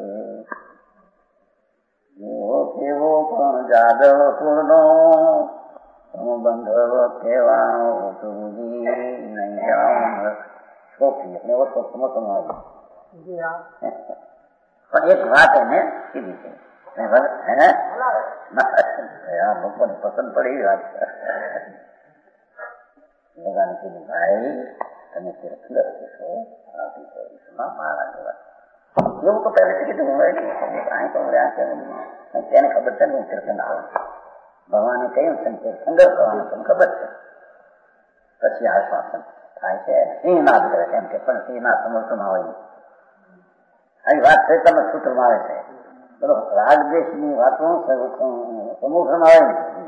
[SPEAKER 2] જેવો કેવો પણ જાદવ કુળનો બંધવ કહેવાનો પ્રભુજી નહીં જાઉં નરક. છોકરી એટલે એવો તો સમોસમાં આવી પણ એક વાત એને કીધી છે લોકોને પસંદ પડે એવી વાત બધાને કીધું ભાઈ તમે તીર્થંકર કહેશો મારા જેવા એવું તો પહેલેથી કીધું અહીં તો તેને ખબર છે ને હું તીર્થંકર આવું. ભગવાને કહ્યું છે તીર્થંકર કરવાનું તમને ખબર છે. પછી આશ્વાસન થાય છે સિંહનાદ કરે છે એમ કે પણ સિંહનાદ સમર્થમાં હોય આવી વાત છે તમે સૂત્રમાં આવે છે. રાગદેશ ની વાતો સમૂહમાં આવે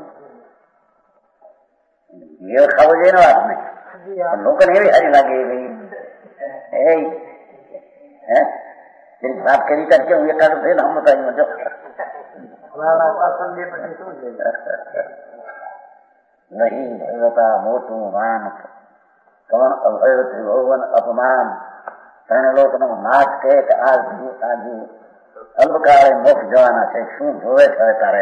[SPEAKER 2] ને એ ખાવો જોઈએ ને વાત નહીં લોકોને એવી સારી લાગે એ હે વાત કરી કરકે હું એકાદ થઈને આમ બતાવી જો નહીં ભૈવતા મોટું માન કવન અભય ત્રિભુવન અપમાન ત્રણ લોકનો નાશ કહે કે આ આજુ અલ્પકાળે મોક્ષ જવાના છે શું જોવે છે તારે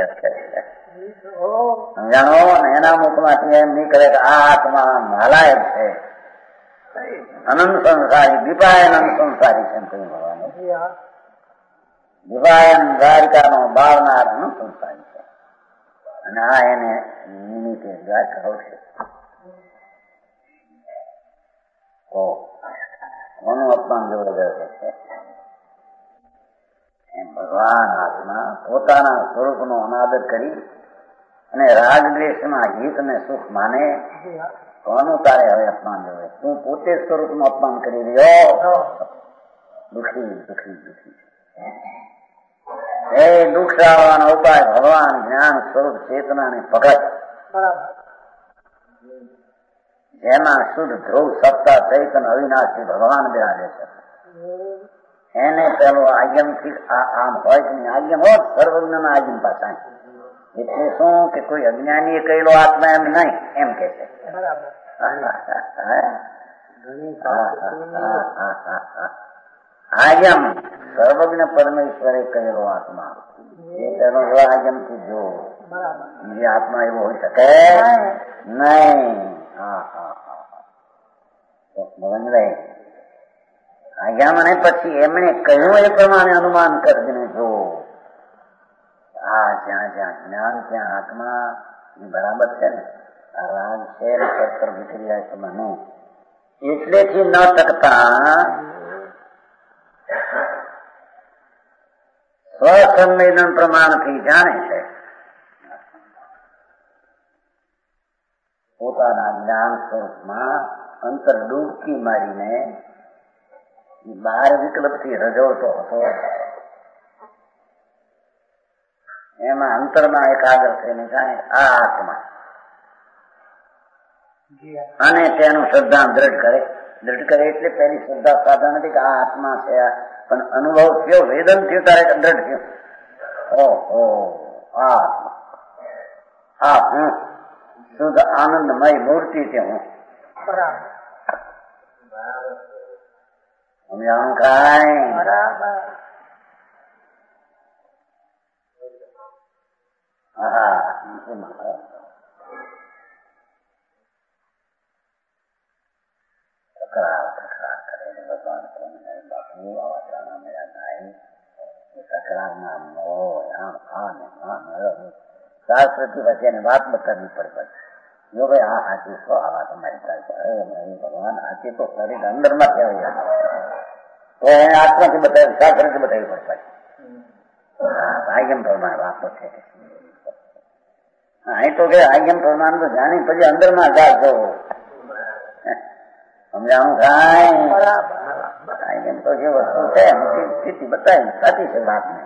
[SPEAKER 2] સમજાણો ને એના મુખમાંથી એમ નીકળે કે આ આત્મા નાલાયક છે અનંત સંસારી દીપાયન અનંત સંસારી છે એમ કહ્યું ભગવાન. દીપાયન દ્વારિકાનો બાવનાર અનંત સંસારી છે અને આ એને નિમિત્તે દ્વારકા આવશે તો એનું અપમાન જબરદસ્ત છે. એમ ભગવાન આત્મા પોતાના સ્વરૂપનો અનાદર કરી અને રાગદ્વેષના હિતને સુખ માને કોનું તારે હવે અપમાન જોવે? તું પોતે સ્વરૂપનું અપમાન કરી રહ્યો દુઃખી દુઃખી દુઃખી એ દુઃખ આવવાનો ઉપાય ભગવાન જ્ઞાન સ્વરૂપ ચેતનાને પકડ જેમાં શુદ્ધ ધ્રુવ સત્તા ચૈતન અવિનાશી ભગવાન બિરાજે છે એને પેલો આજ્ઞમથી આમ હોય કે નહીં આજ્ઞમ હોત સર્વજ્ઞના આજ્ઞમ પાછા એટલે શું કે કોઈ અજ્ઞાની કહેલો આત્મા એમ નહીં એમ કે છે. આજ્ઞમ સર્વજ્ઞ પરમેશ્વરે કહેલો આત્મા એ પેલો આજ્ઞમથી જો બીજી આત્મા એવો હોઈ શકે નહીં. હા હા હા ભગવાનભાઈ આજ્ઞા મને પછી એમણે કહ્યું એ પ્રમાણે અનુમાન કરીને જો આ જ્યાં જ્યાં જ્ઞાન ત્યાં આત્મા એ બરાબર છે ને આ રાગ છે પર વિખરી જાય છે મને એટલેથી ન ટકતા સ્વસંવેદન પ્રમાણથી જાણે છે. પોતાના જ્ઞાન સ્વરૂપમાં અંતર ડૂબકી મારીને બાર વિકલ્પથી રજવતો હતો. એમાં અંતરમાં એકાગ્ર થઈને જાણે આ આત્મા અને તેનું શ્રદ્ધા દ્રઢ કરે. દ્રઢ કરે એટલે પહેલી શ્રદ્ધા સાધન નથી કે આ આત્મા છે, પણ અનુભવ થયો, વેદન થયું ત્યારે દ્રઢ થયું. ઓહો આ આત્મા આ હું શુદ્ધ આનંદમય મૂર્તિ છે હું. સમજાણું કાંઈ? હા તકરાર તકરાર કરે ભગવાન બાપુ આવા મેરા નાઈ તકરારના મોહ આમ આ ને આ શાસ્ત્રથી પછી એને વાત બતાવવી પડે. જો ભાઈ આ સાચી છો આ વાત અમારી થાય ભગવાન સાચી તો શરીર અંદરમાં કહેવાય તો એને આત્માથી બતાવી શાસ્ત્રથી બતાવવી પડે. આજ્ઞમ પ્રમાણ વાતો છે. અહીં તો કે આજ્ઞમ પ્રમાણ તો જાણી પછી અંદરમાં જાજો. સમજાણું કાંઈ? આજ્ઞમ તો જે વસ્તુ છે સ્થિતિ બતાવી સાચી છે વાતને.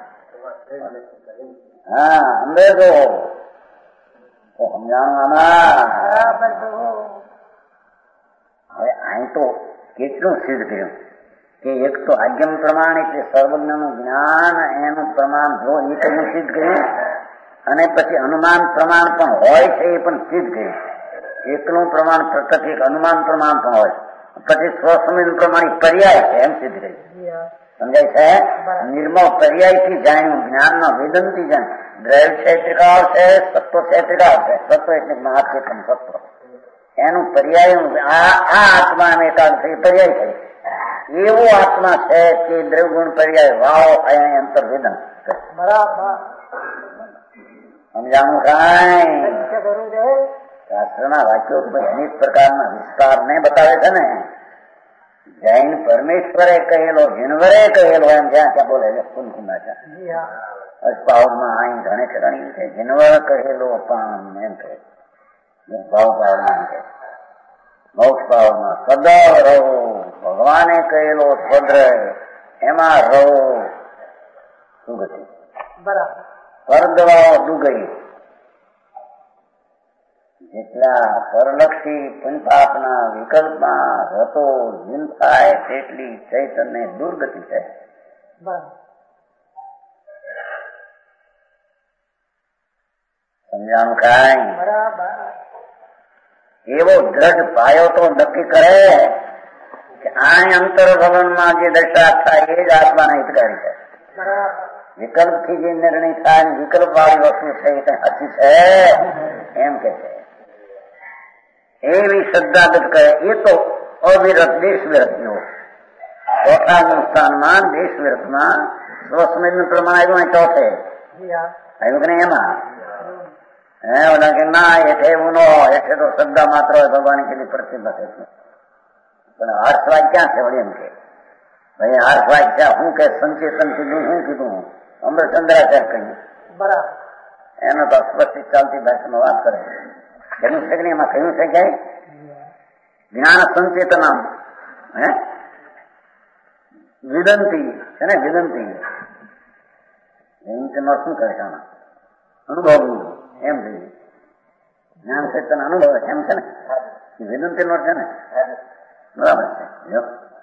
[SPEAKER 2] હા અંદર જો સમજાણું આમાં. હવે અહીં તો કેટલું સિદ્ધ કર્યું કે એક તો આજ્ઞમ પ્રમાણ એટલે સર્વજ્ઞનું જ્ઞાન એનું પ્રમાણ જો એ કયું સિદ્ધ કર્યું અને પછી અનુમાન પ્રમાણ પણ હોય છે એ પણ સિદ્ધ કર્યું. એકલું પ્રમાણ પ્રત્યક્ષ એક અનુમાન પ્રમાણ પણ હોય પછી સ્વસંવેદન પ્રમાણે પર્યાય છે એમ સિદ્ધ કર્યું. સમજાય છે? નિર્મળ પર્યાયથી જાણ્યું જ્ઞાનનો વેદનથી જાણ દ્રવ્ય છે ત્રિકાળ છે, સત્વ છે ત્રિકાળ છે. સત્વ એટલે મહાચેતન સત્વ એનું પર્યાય આ આત્મા એકાદ થઈ પર્યાય છે. એવો આત્મા છે કે દ્રવગુણ પર્યાય વાવ અહીંયા અંતર્વેદન. સમજાણું કાંઈ? શાસ્ત્રના વાક્યો અનેક પ્રકારના વિસ્તારને બતાવે છે ને. જૈન પરમેશ્વરે કહેલો જીનવરે કહેલો એમ જ્યાં ત્યાં બોલે છે કુનકુંડા છે અષ્પાવમાં અહીં ઘણે ઘણી છે જીનવર કહેલો પણ એમ કહે ભાવ ભાવમાં કે મોક્ષ ભાવમાં સદા રહો. ભગવાને કહેલો સ્વદ્ર એમાં રહો સુગતિ પરદવાઓ ડૂગઈ. જેટલા પરલક્ષી પુનપાપના વિકલ્પમાં રતો જીન થાય તેટલી ચૈતન્ય દુર્ગતિ છે. સમજાણું કાંઈ? એવો દ્રઢ પાયો તો નક્કી કરે કે આ અંતર ભવનમાં જે દશા થાય એ જ આત્માના હિતકારી છે. વિકલ્પ થી જે નિર્ણય થાય વિકલ્પ વાળી વસ્તુ છે એ કઈ સાચી છે એમ કે છે. એવી શ્રદ્ધા કરે એ તો અવિરત દેશ વિરતનો ચોથા સ્થાનમાં દેશ વિરતમાં સ્વસ્મેદ પ્રમાણ આવ્યું ચોથે આવ્યું કે નહીં એમાં હે ઓલા કે ના એઠે એવું ન હોય એઠે તો શ્રદ્ધા માત્ર હોય ભગવાન કેટલી પ્રસિદ્ધ છે પણ હર્ષવાદ ક્યાં છે વળી એમ કે ભાઈ હર્ષવાદ ક્યાં હું કે સંચેતન કીધું શું કીધું અમૃતચંદ્રાચાર્ય કહ્યું બરાબર એનો તો સ્પષ્ટ ચાલતી ભાષામાં વાત કરે એનું છે કે એમાં કહ્યું છે કે જ્ઞાન સંચેતનમ હે વિદંતી છે ને વિદંતી વિદંતીમાં શું કરે છે આમાં અનુભવવું એમ જોઈએ જ્ઞાન ચેતન અનુભવ એમ છે ને વિદંતી નો છે ને બરાબર છે જો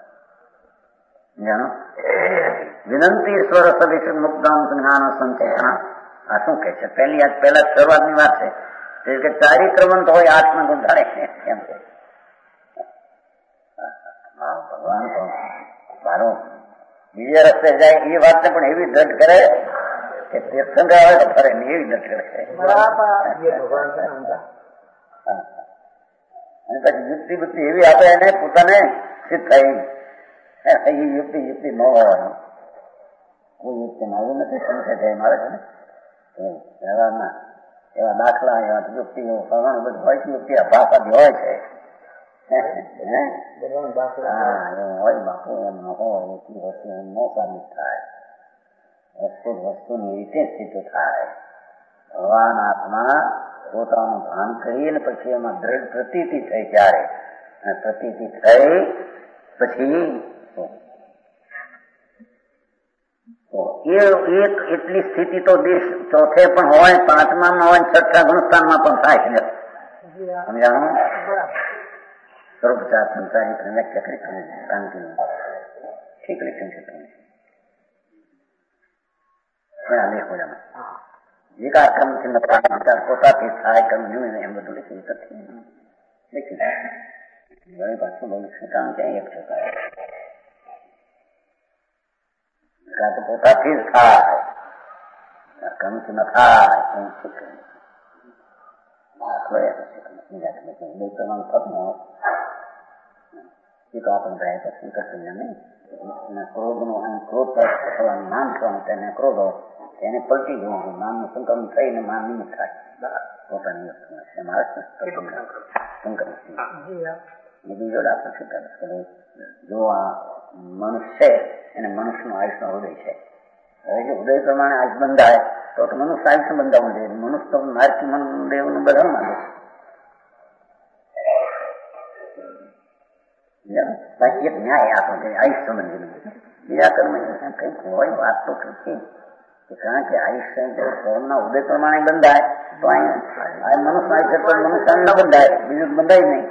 [SPEAKER 2] જાણો વિનંતી સ્વરસ વિષય મુક્તમ જ્ઞાન સંચેતન આ શું કે છે પહેલી આજ પહેલા શરૂઆતની વાત છે કે ચારિત્રવંત હોય આત્મા ગુંધાડે એમ કે ભગવાન તો મારો બીજે રસ્તે જાય એ વાતને પણ એવી દ્રઢ કરે કે તીર્થંકર આવે તો ફરે ને એવી લટકણ છે. અને પછી યુક્તિ બુદ્ધિ એવી આપે એને પોતાને સિદ્ધ થઈ એ યુક્તિ યુક્તિ ન હોવાનું કોઈ યુક્તિ મારું નથી સંશય છે મારે છે ને એવા એવા દાખલા એવા યુક્તિઓ પ્રમાણ બધું હોય છે. યુક્તિ ભાષા બી હોય છે. હા એવું હોય બાપુ એમ ન હોય એટલી વસ્તુ એમ ન સાબિત થાય. વસ્તુ વસ્તુની રીતે સ્થિત થાય. ભગવાન આત્મા પોતાનું ભાન કરીને પછી એમાં દ્રઢ પ્રતીતિ થઈ ત્યારે અને પ્રતીતિ થઈ પછી એક એટલી સ્થિતિ તો દેશ ચોથે પણ હોય, પાંચમા હોય, છઠ્ઠા ગુણસ્થાનમાં પણ થાય છે. સમજાણું? સ્વરૂપચાર સંસારિક વ્યાખ્યા કરી શાંતિ ઠીક લખ્યું છે તમે લેખ બધામાં વિકાર કર્મથી વિચાર પોતાથી થાય કર્મ નહીં એમ બધું લખ્યું લખ્યું ઘણી પાછું બોલું છું કામ ક્યાં એક છોકરા તો પોતાથી જ થાય કર્મથી ન થાય એમ શું ક્રોધનું ક્રોધ થવાનું નામ થવાનું તેને ક્રોધો એને પલટી જવાનું નામનું સંક્રમણ થઈને માન નિમિત્ત થાય પોતાની બીજો દાખલો શું કરે જો આ મનુષ્ય એને મનુષ્યનું આયુષ્ય હૃદય છે. હવે જો હૃદય પ્રમાણે આયુષ બંધાય તો મનુષ્ય આયુષ્ય બંધાવવું જોઈએ. મનુષ્ય તો નારકી દેવનું બધા માંગે એક ન્યાય આપો આયુષ્ય સંબંધી બીજા કર્મ કઈક હોય વાત તો કઈ કારણ કે આયુષ્ય કર્મના ઉદય પ્રમાણે બંધાય તો મનુષ્ય આયુષ્ય પર મનુષ્ય ન બંધાય બીજું બંધાય નહીં.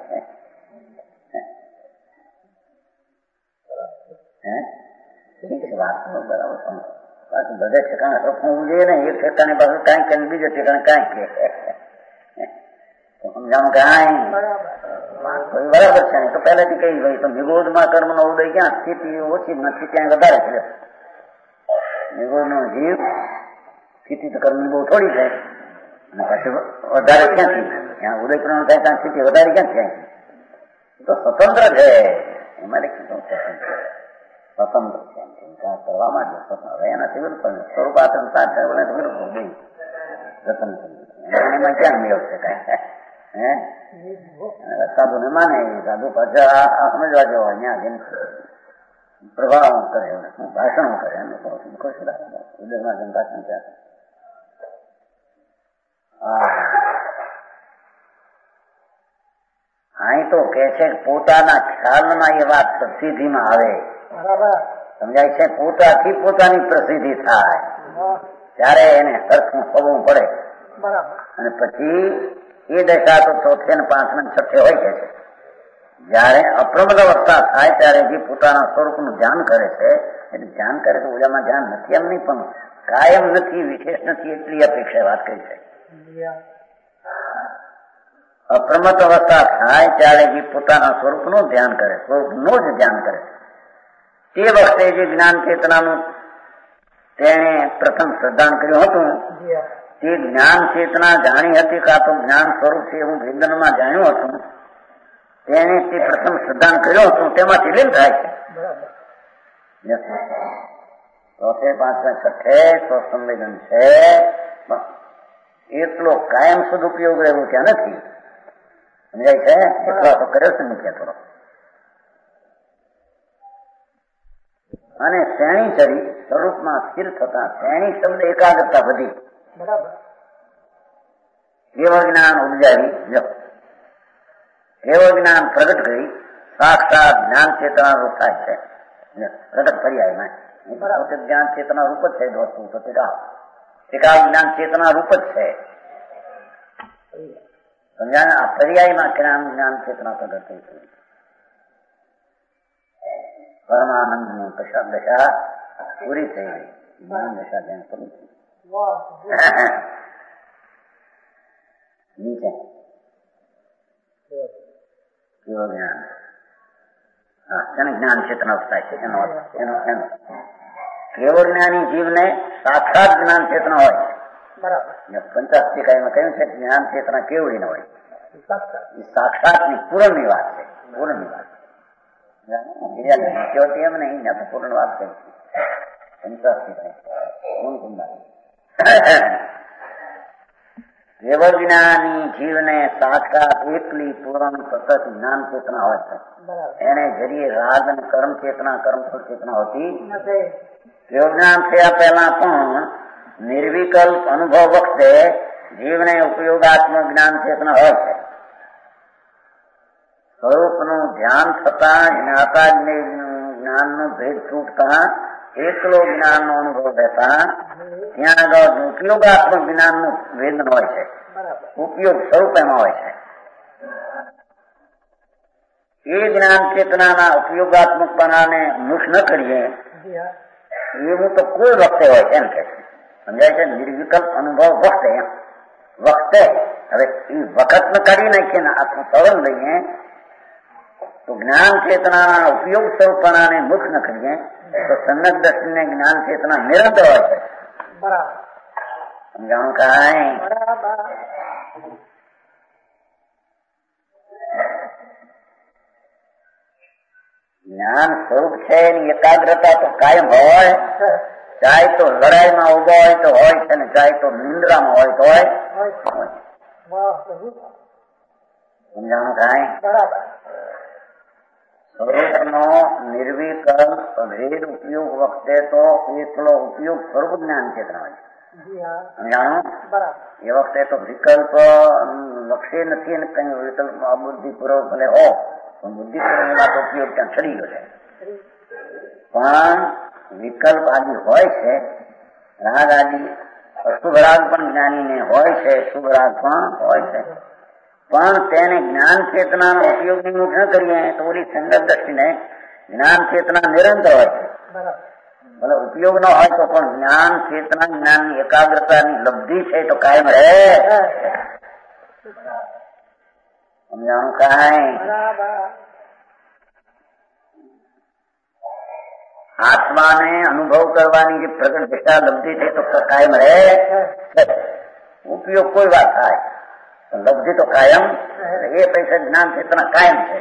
[SPEAKER 2] વાત બરાબર પાછું બધા ઠેકાણે રખવું જોઈએ ને એક ઠેકાણે પાછું કાંઈક કે બીજા ઠેકાણે કાંઈક કે સમજાણું કાંઈ બરાબર છે. તો પહેલાથી કઈ ભાઈ તો નિગોધમાં કર્મ નો ઉદય ક્યાં સ્થિતિ ઓછી નથી ત્યાં વધારે છે. નિગોધ નો જીવ સ્થિતિ તો કર્મ બહુ થોડી છે અને પછી વધારે ક્યાંથી ત્યાં ઉદય પ્રમાણ થાય ત્યાં સ્થિતિ વધારે ક્યાં થાય તો સ્વતંત્ર છે. એમાં લખ્યું સ્વતંત્ર સ્વતંત્ર છે કરવા માટે સ્વતંત્ર એનાથી બિલકુલ સ્વરૂપાત્મ સાથ બિલકુલ નહીં સ્વતંત્ર એમાં ક્યાં મેળવશે કાંઈ હે સાધુ ને માને સાધુ પાછા સમજવા જેવો અહીંયા જેમ પ્રભાવ કરે ભાષણો કરે ઉદયમાં જેમ ભાષણ છે. અહીં તો કે છે પોતાના ખ્યાલમાં એ વાત પ્રસિદ્ધિમાં આવે સમજાય છે. પોતાથી પોતાની પ્રસિદ્ધિ થાય ત્યારે એને સરખું હોવું પડે અને પછી એ દશા તો ચોથે ને પાંચ ને છઠ્ઠે હોય કે છે. જયારે અપ્રમદ અવસ્થા થાય ત્યારે જે પોતાના સ્વરૂપનું ધ્યાન કરે છે એટલે ધ્યાન કરે તો ઓજામાં ધ્યાન નથી એમ નહીં પણ કાયમ નથી વિશેષ નથી એટલી અપેક્ષા વાત કરી છે. અપ્રમદ અવસ્થા થાય ત્યારે જે પોતાના સ્વરૂપનું ધ્યાન કરે સ્વરૂપનું જ ધ્યાન કરે તે વખતે જે જ્ઞાન ચેતનાનું તેણે પ્રથમ શ્રદ્ધાન કર્યું હતું તે જ્ઞાન ચેતના જાણી હતી કાં તો જ્ઞાન સ્વરૂપ છે એવું વેદનમાં જાણ્યું હતું તેને તે પ્રથમ શ્રદ્ધાન કર્યું હતું તેમાંથી લીન થાય છે. ચોથે પાંચમે છઠ્ઠે તો સંવેદન છે એટલો કાયમ સદુપયોગ રહેવું ત્યાં નથી સમજાય છે. એટલો તો કર્યો છે મુખ્ય થોડો અને શ્રેણી ચડી સ્વરૂપમાં સ્થિર થતા શ્રેણી શબ્દ એકાગ્રતા વધી કેવ જ્ઞાન ઉપજાવી કેવ જ્ઞાન પ્રગટ કરી સાક્ષાત જ્ઞાન ચેતના રૂપ થાય છે. પ્રગટ પર્યાયમાં જ્ઞાન ચેતના રૂપ જ છે વસ્તુ તો ટીકા ટીકા જ્ઞાન ચેતના રૂપ જ છે સમજાય. આ પર્યાયમાં જ્ઞાન જ્ઞાન ચેતના પ્રગટ થઈ છે. પરમાનંદ ની પ્રસાદ દશા પૂરી થઈ ગઈ. જ્ઞાન દશા ધ્યાન પૂરી થઈ નીચે કેવો જ્ઞાન હા તેને જ્ઞાન ચેતના થાય છે એનો એનો એનો કેવો જ્ઞાની જીવને સાક્ષાત જ્ઞાન ચેતના હોય છે.
[SPEAKER 1] બરાબર.
[SPEAKER 2] પંચાસ્તિકાયમાં કહ્યું છે જ્ઞાન ચેતના કેવડી ન હોય, એ સાક્ષાત ની પૂર્ણ ની વાત છે, પૂર્ણ ની વાત એમ નહીં, તો પૂર્ણ વાત કહી પંચાસ્તિકાય. દેવજ્ઞાની જીવને સાક્ષાત એકલી પૂર્ણ સતત જ્ઞાન ચેતના હોય છે. એને જરીએ રાગ અને કર્મ ચેતના કર્મફળ ચેતના હોતી નથી. દેવજ્ઞાન થયા પહેલા પણ નિર્વિકલ્પ અનુભવ વખતે જીવને ઉપયોગાત્મક જ્ઞાન ચેતના હોય છે. સ્વરૂપનું ધ્યાન થતા જ્ઞાતા જ્ઞાનનું ભેદ છૂટતા એકલો જ્ઞાનનો અનુભવ રહેતા ત્યાં આગળ ઉપયોગાત્મક જ્ઞાનનું વેદન હોય છે, ઉપયોગ સ્વરૂપ એમાં હોય છે. એ જ્ઞાન ચેતનાના ઉપયોગાત્મકપણાને મુખ ન કરીએ એવું તો કોઈ વખતે હોય એમ કે સમજાય છે. નિર્વિકલ્પ અનુભવ વખતે વખતે હવે એ વખત ને કાઢી નાખીએ ને આત્મ સવન લઈએ તો જ્ઞાન ચેતનાના ઉપયોગ સ્વરૂપણાને મુખ ન કરીએ તો સન્નત દ્રષ્ટિને જ્ઞાન ચેતના નિરંતર હોય છે.
[SPEAKER 1] બરાબર.
[SPEAKER 2] સમજાણું કાંઈ? જ્ઞાન સ્વરૂપ છે એની એકાગ્રતા તો કાયમ હોય, ચાહે તો લડાઈમાં ઉભો હોય તો હોય છે ને ચાહે તો નિંદ્રામાં હોય તો હોય. સમજાણું કાંઈ?
[SPEAKER 1] બરાબર.
[SPEAKER 2] સ્વરૂપનો નિર્વિકલ્પ ભેદ ઉપયોગ વખતે તો એકલો ઉપયોગ સ્વરૂપ જ્ઞાન ચેતના હોય. સમજાણું? એ વખતે તો વિકલ્પ લક્ષ્ય નથી ને કઈ વિકલ્પ અબુદ્ધિપૂર્વક ભલે હો પણ બુદ્ધિપૂર્વક ઉપયોગ ત્યાં ચડી ગયો છે. પણ વિકલ્પ આદિ હોય છે, રાગ આદિ અશુભ રાગ પણ જ્ઞાનીને હોય છે, શુભ રાગ પણ હોય છે. પણ તેને જ્ઞાન ચેતનાનો ઉપયોગની મુખ ન કરીએ તો ઓલી સંગત દ્રષ્ટિને જ્ઞાન ચેતના નિરંતર હોય છે. ભલે ઉપયોગ ન હોય તો પણ જ્ઞાન ચેતના જ્ઞાનની એકાગ્રતાની લબ્ધિ છે તો કાયમ રહે. સમજાણું કાંઈ? આત્માને અનુભવ કરવાની જે પ્રગટ દિશા લબ્ધિ છે તો કાયમ રહે. ઉપયોગ કોઈ વાત થાય લબ્ધિ તો કાયમ, એ પૈસા જ્ઞાન ચેતના કાયમ છે.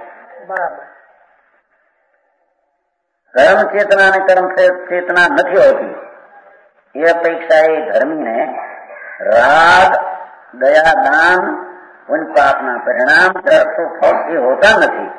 [SPEAKER 2] કર્મ ચેતના અને કર્મ ચેતના નથી હોતી. એ અપેક્ષા એ ધર્મીને રાગ દયા દાન ઉન પાપના પરિણામ એ હોતા નથી.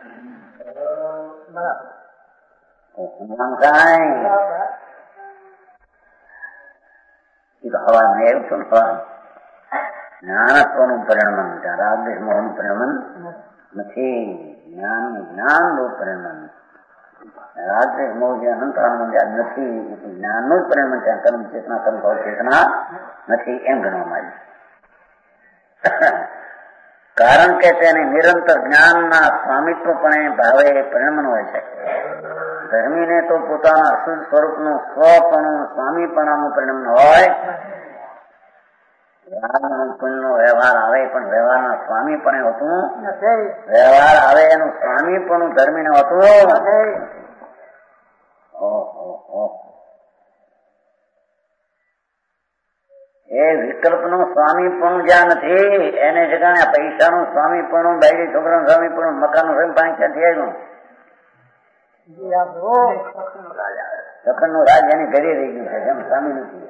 [SPEAKER 2] હવા મેળ છું જ્ઞાનત્વનું પરિણમન, ત્યાં રાગદેશ મોહનું પરિણમન નથી. જ્ઞાન જ્ઞાનનું પરિણમન, રાગદેશ મોહ જે અનંત આનંદ નથી, જ્ઞાનનું જ પરિણમન ત્યાં કર્મ ચેતના કર્મ ભાવ ચેતના નથી એમ ગણવામાં આવ્યું. કારણ કે તેને નિરંતર જ્ઞાનના સ્વામિત્વપણે ભાવે પરિણમન હોય છે. ધર્મીને તો પોતાના અશુદ્ધ સ્વરૂપનું સ્વપણું સ્વામીપણાનું પરિણમન હોય. પુણ્યનો વ્યવહાર આવે પણ વ્યવહારના સ્વામી પણ હોતું વ્યવહાર આવે એનું સ્વામી પણ ધર્મીને હોતું. એ વિકલ્પનું સ્વામી પણ જ્યાં નથી એને જગાને પૈસાનું સ્વામી પણ, બાયડી છોકરાનું સ્વામી પણ, મકાનનું સ્વામી પાંચ ક્યાંથી આવ્યું? સખણનું રાજ એની ઘરે રહી ગયું છે, જેમ સ્વામી નથી.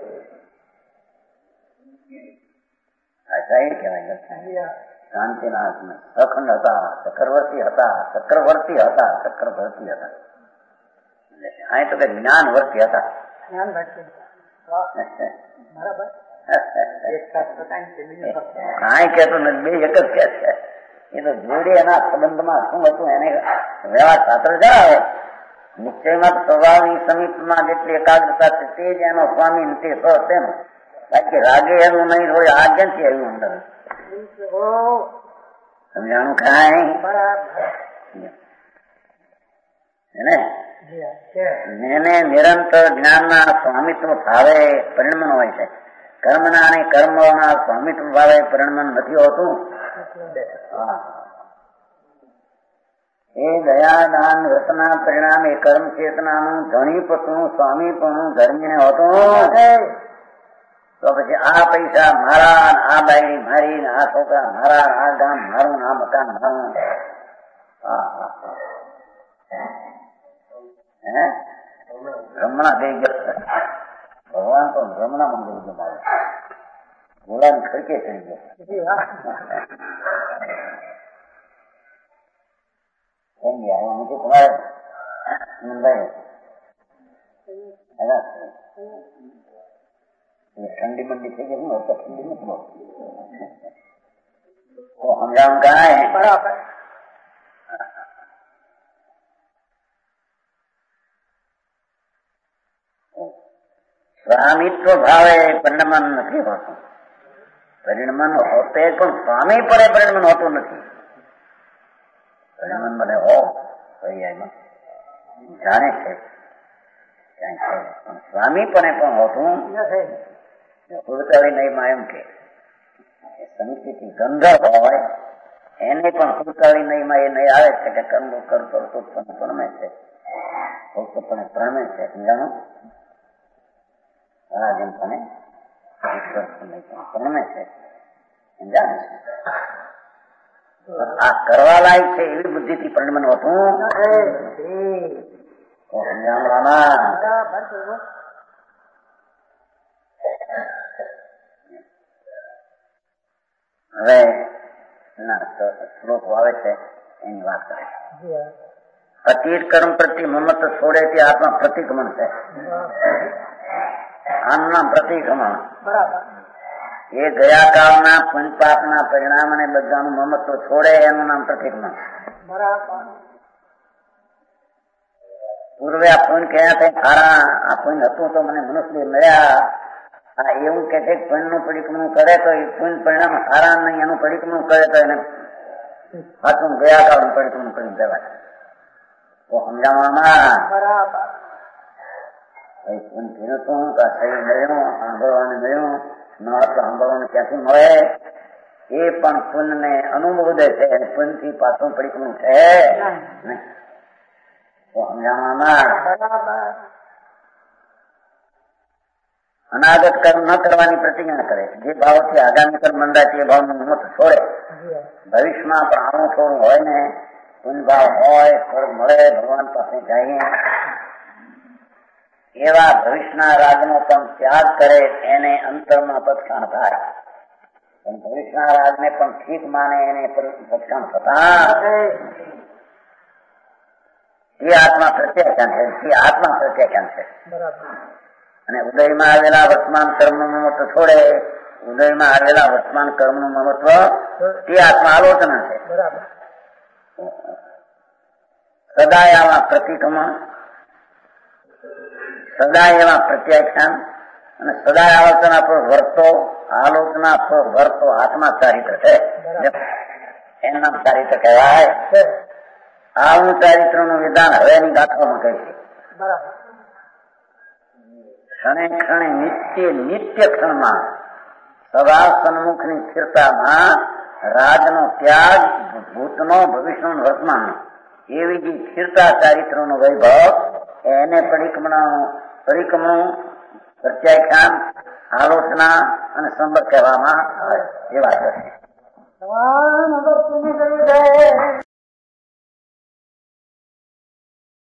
[SPEAKER 2] શાંતિના હાથમાં સખંડ હતા, ચક્રવર્તી હતા, ચક્રવર્તી હતા, ચક્રવર્તી હતા. અહીં તો કે જ્ઞાનવર્તી હતા. કાંઈ કેતો નથી, બે એક જ કે છે. એ તો જોડે એના સંબંધમાં શું હતું એને વ્યવહાર શાસ્ત્ર જણાવે. નિશ્ચયમાં તો સ્વભાવની સમીપમાં જેટલી એકાગ્રતા છે તે જ એનો સ્વામી તે સ તેનો. બાકી રાગે એનું નહીં હોય આ ક્યાંથી આવ્યું અંદર? સમજાણું કાંઈ? એને નિરંતર જ્ઞાનના સ્વામિત્વ ભાવે પરિણમન હોય છે. કર્મના અને કર્મના સ્વામિત્વ ભાવે પરિણમન નથી હોતું. એ દયા દાન વ્રતના પરિણામે કર્મ ચેતનાનું ધણીપણું સ્વામીપણું ધર્મીને હોતું તો પછી આ પૈસા મારા, આ બાઈ મારી, આ છોકરા મારા, આ ગામ મારું, આ મકાન મારું. હે રમણા થઈ ગયો ભગવાન તો રમણા મંદિર જમાવે બોલાને ખડકે ચડી ગયો. કેમ ગયા હું તમારે ઠંડી મંડી થઈ ગઈ તો ઠંડી નથી બહુ સમજાવું કાંઈ બરાબર. સ્વામિત્વ ભાવે પરિણમન નથી હોતું. પરિણમન હોતે પણ સ્વામી પડે પરિણમન હોતું નથી. પરિણમન મને હો પર્યાયમાં જાણે છે પણ સ્વામીપણે પણ હોતું કુરતાળી નહીમાં એમ કે સંસ્કૃતિ ગંધર્વ હોય એને પણ કુરતાળી નહીમાં એ નહીં આવે છે કે કર્મ કરતો પણ પ્રણમે છે ભક્તપણે પ્રણમે છે. સમજાણું જેમ પણ પ્રણમે છે સમજાવે છે. આ કરવા લાયક છે એવી બુદ્ધિથી પરિણમન હોતું સમજાવવામાં. હવે શ્લોકો આવે છે એની વાત કરે. અતીત કર્મ પ્રતિ મમત્વ છોડે તે આત્મા પ્રતિક્રમણ છે. આમના પ્રતિક્રમણ એ ગયા કાળના પુણ્યપાપના પરિણામ અને બધાનું મમત્વ છોડે એનું નામ પ્રતિક્રમણ. પૂર્વે આ પુણ્ય કયા થાય સારા, આ પુણ્ય હતું તો મને મનુષ્ય મળ્યા. આ એવું કે છે પુણ્યનું પરિક્રમણ કરે તો એ પુણ્ય પરિણામ સારા નહીં, એનું પરિક્રમણ કરે તો એને પાછું ગયા કાળનું પરિક્રમણ કરી દેવાય. તો સમજાવવામાં પુણ્ય પીણું હતું કે શરીર મળ્યું, સાંભળવાને મળ્યું, ન તો સાંભળવાનું ક્યાંથી મળે. એ પણ પુણ્ય ને અનુમોદે છે, પુણ્યથી પાછું પરિક્રમણ છે. તો સમજાવવામાં અનાગત કર્મ ન કરવાની પ્રતિજ્ઞા કરે. જે ભાવથી આગામી કર્મ બંધાય તે ભાવનું મત છોડે. ભવિષ્યમાં પણ આવું થોડું હોય ને પુણ્ય ભાવ હોય, ફળ મળે, ભગવાન પાસે જઈએ એવા ભવિષ્યના રાગનો પણ ત્યાગ કરે એને અંતરમાં પક્ષાણ થાય. પણ ભવિષ્યના રાગને પણ ઠીક માને એને પક્ષાણ થતા એ આત્મા પ્રત્યાખ્યાન છે. એ આત્મા પ્રત્યાખ્યાન છે. અને ઉદયમાં આવેલા વર્તમાન કર્મનું મહત્વ છોડે. ઉદયમાં આવેલા વર્તમાન કર્મનું મહત્વ તે આત્મા આલોચના છે. સદાય આવા પ્રતિક્રમણ, સદાય એવા પ્રત્યાખ્યાન અને સદાય આલોચના પર વર્તો, આલોચના પર વર્તો આત્મા ચારિત્ર છે. એનું નામ ચારિત્ર કહેવાય. આવું ચારિત્ર નું વિધાન હવેની ગાથામાં કહે છે. ક્ષણે ક્ષણે નિત્ય નિત્ય ક્ષણમાં સદા સન્મુખની સ્થિરતામાં રાજનો ત્યાગ, ભૂતનો, ભવિષ્યનો, વર્તમાનનો એવી જે સ્થિરતા ચારિત્રનો વૈભવ એને પરિક્રમણ પરિક્રમણ પ્રત્યાખ્યાન, આલોચના અને સંબંધ કહેવામાં આવે. એ વાત છે.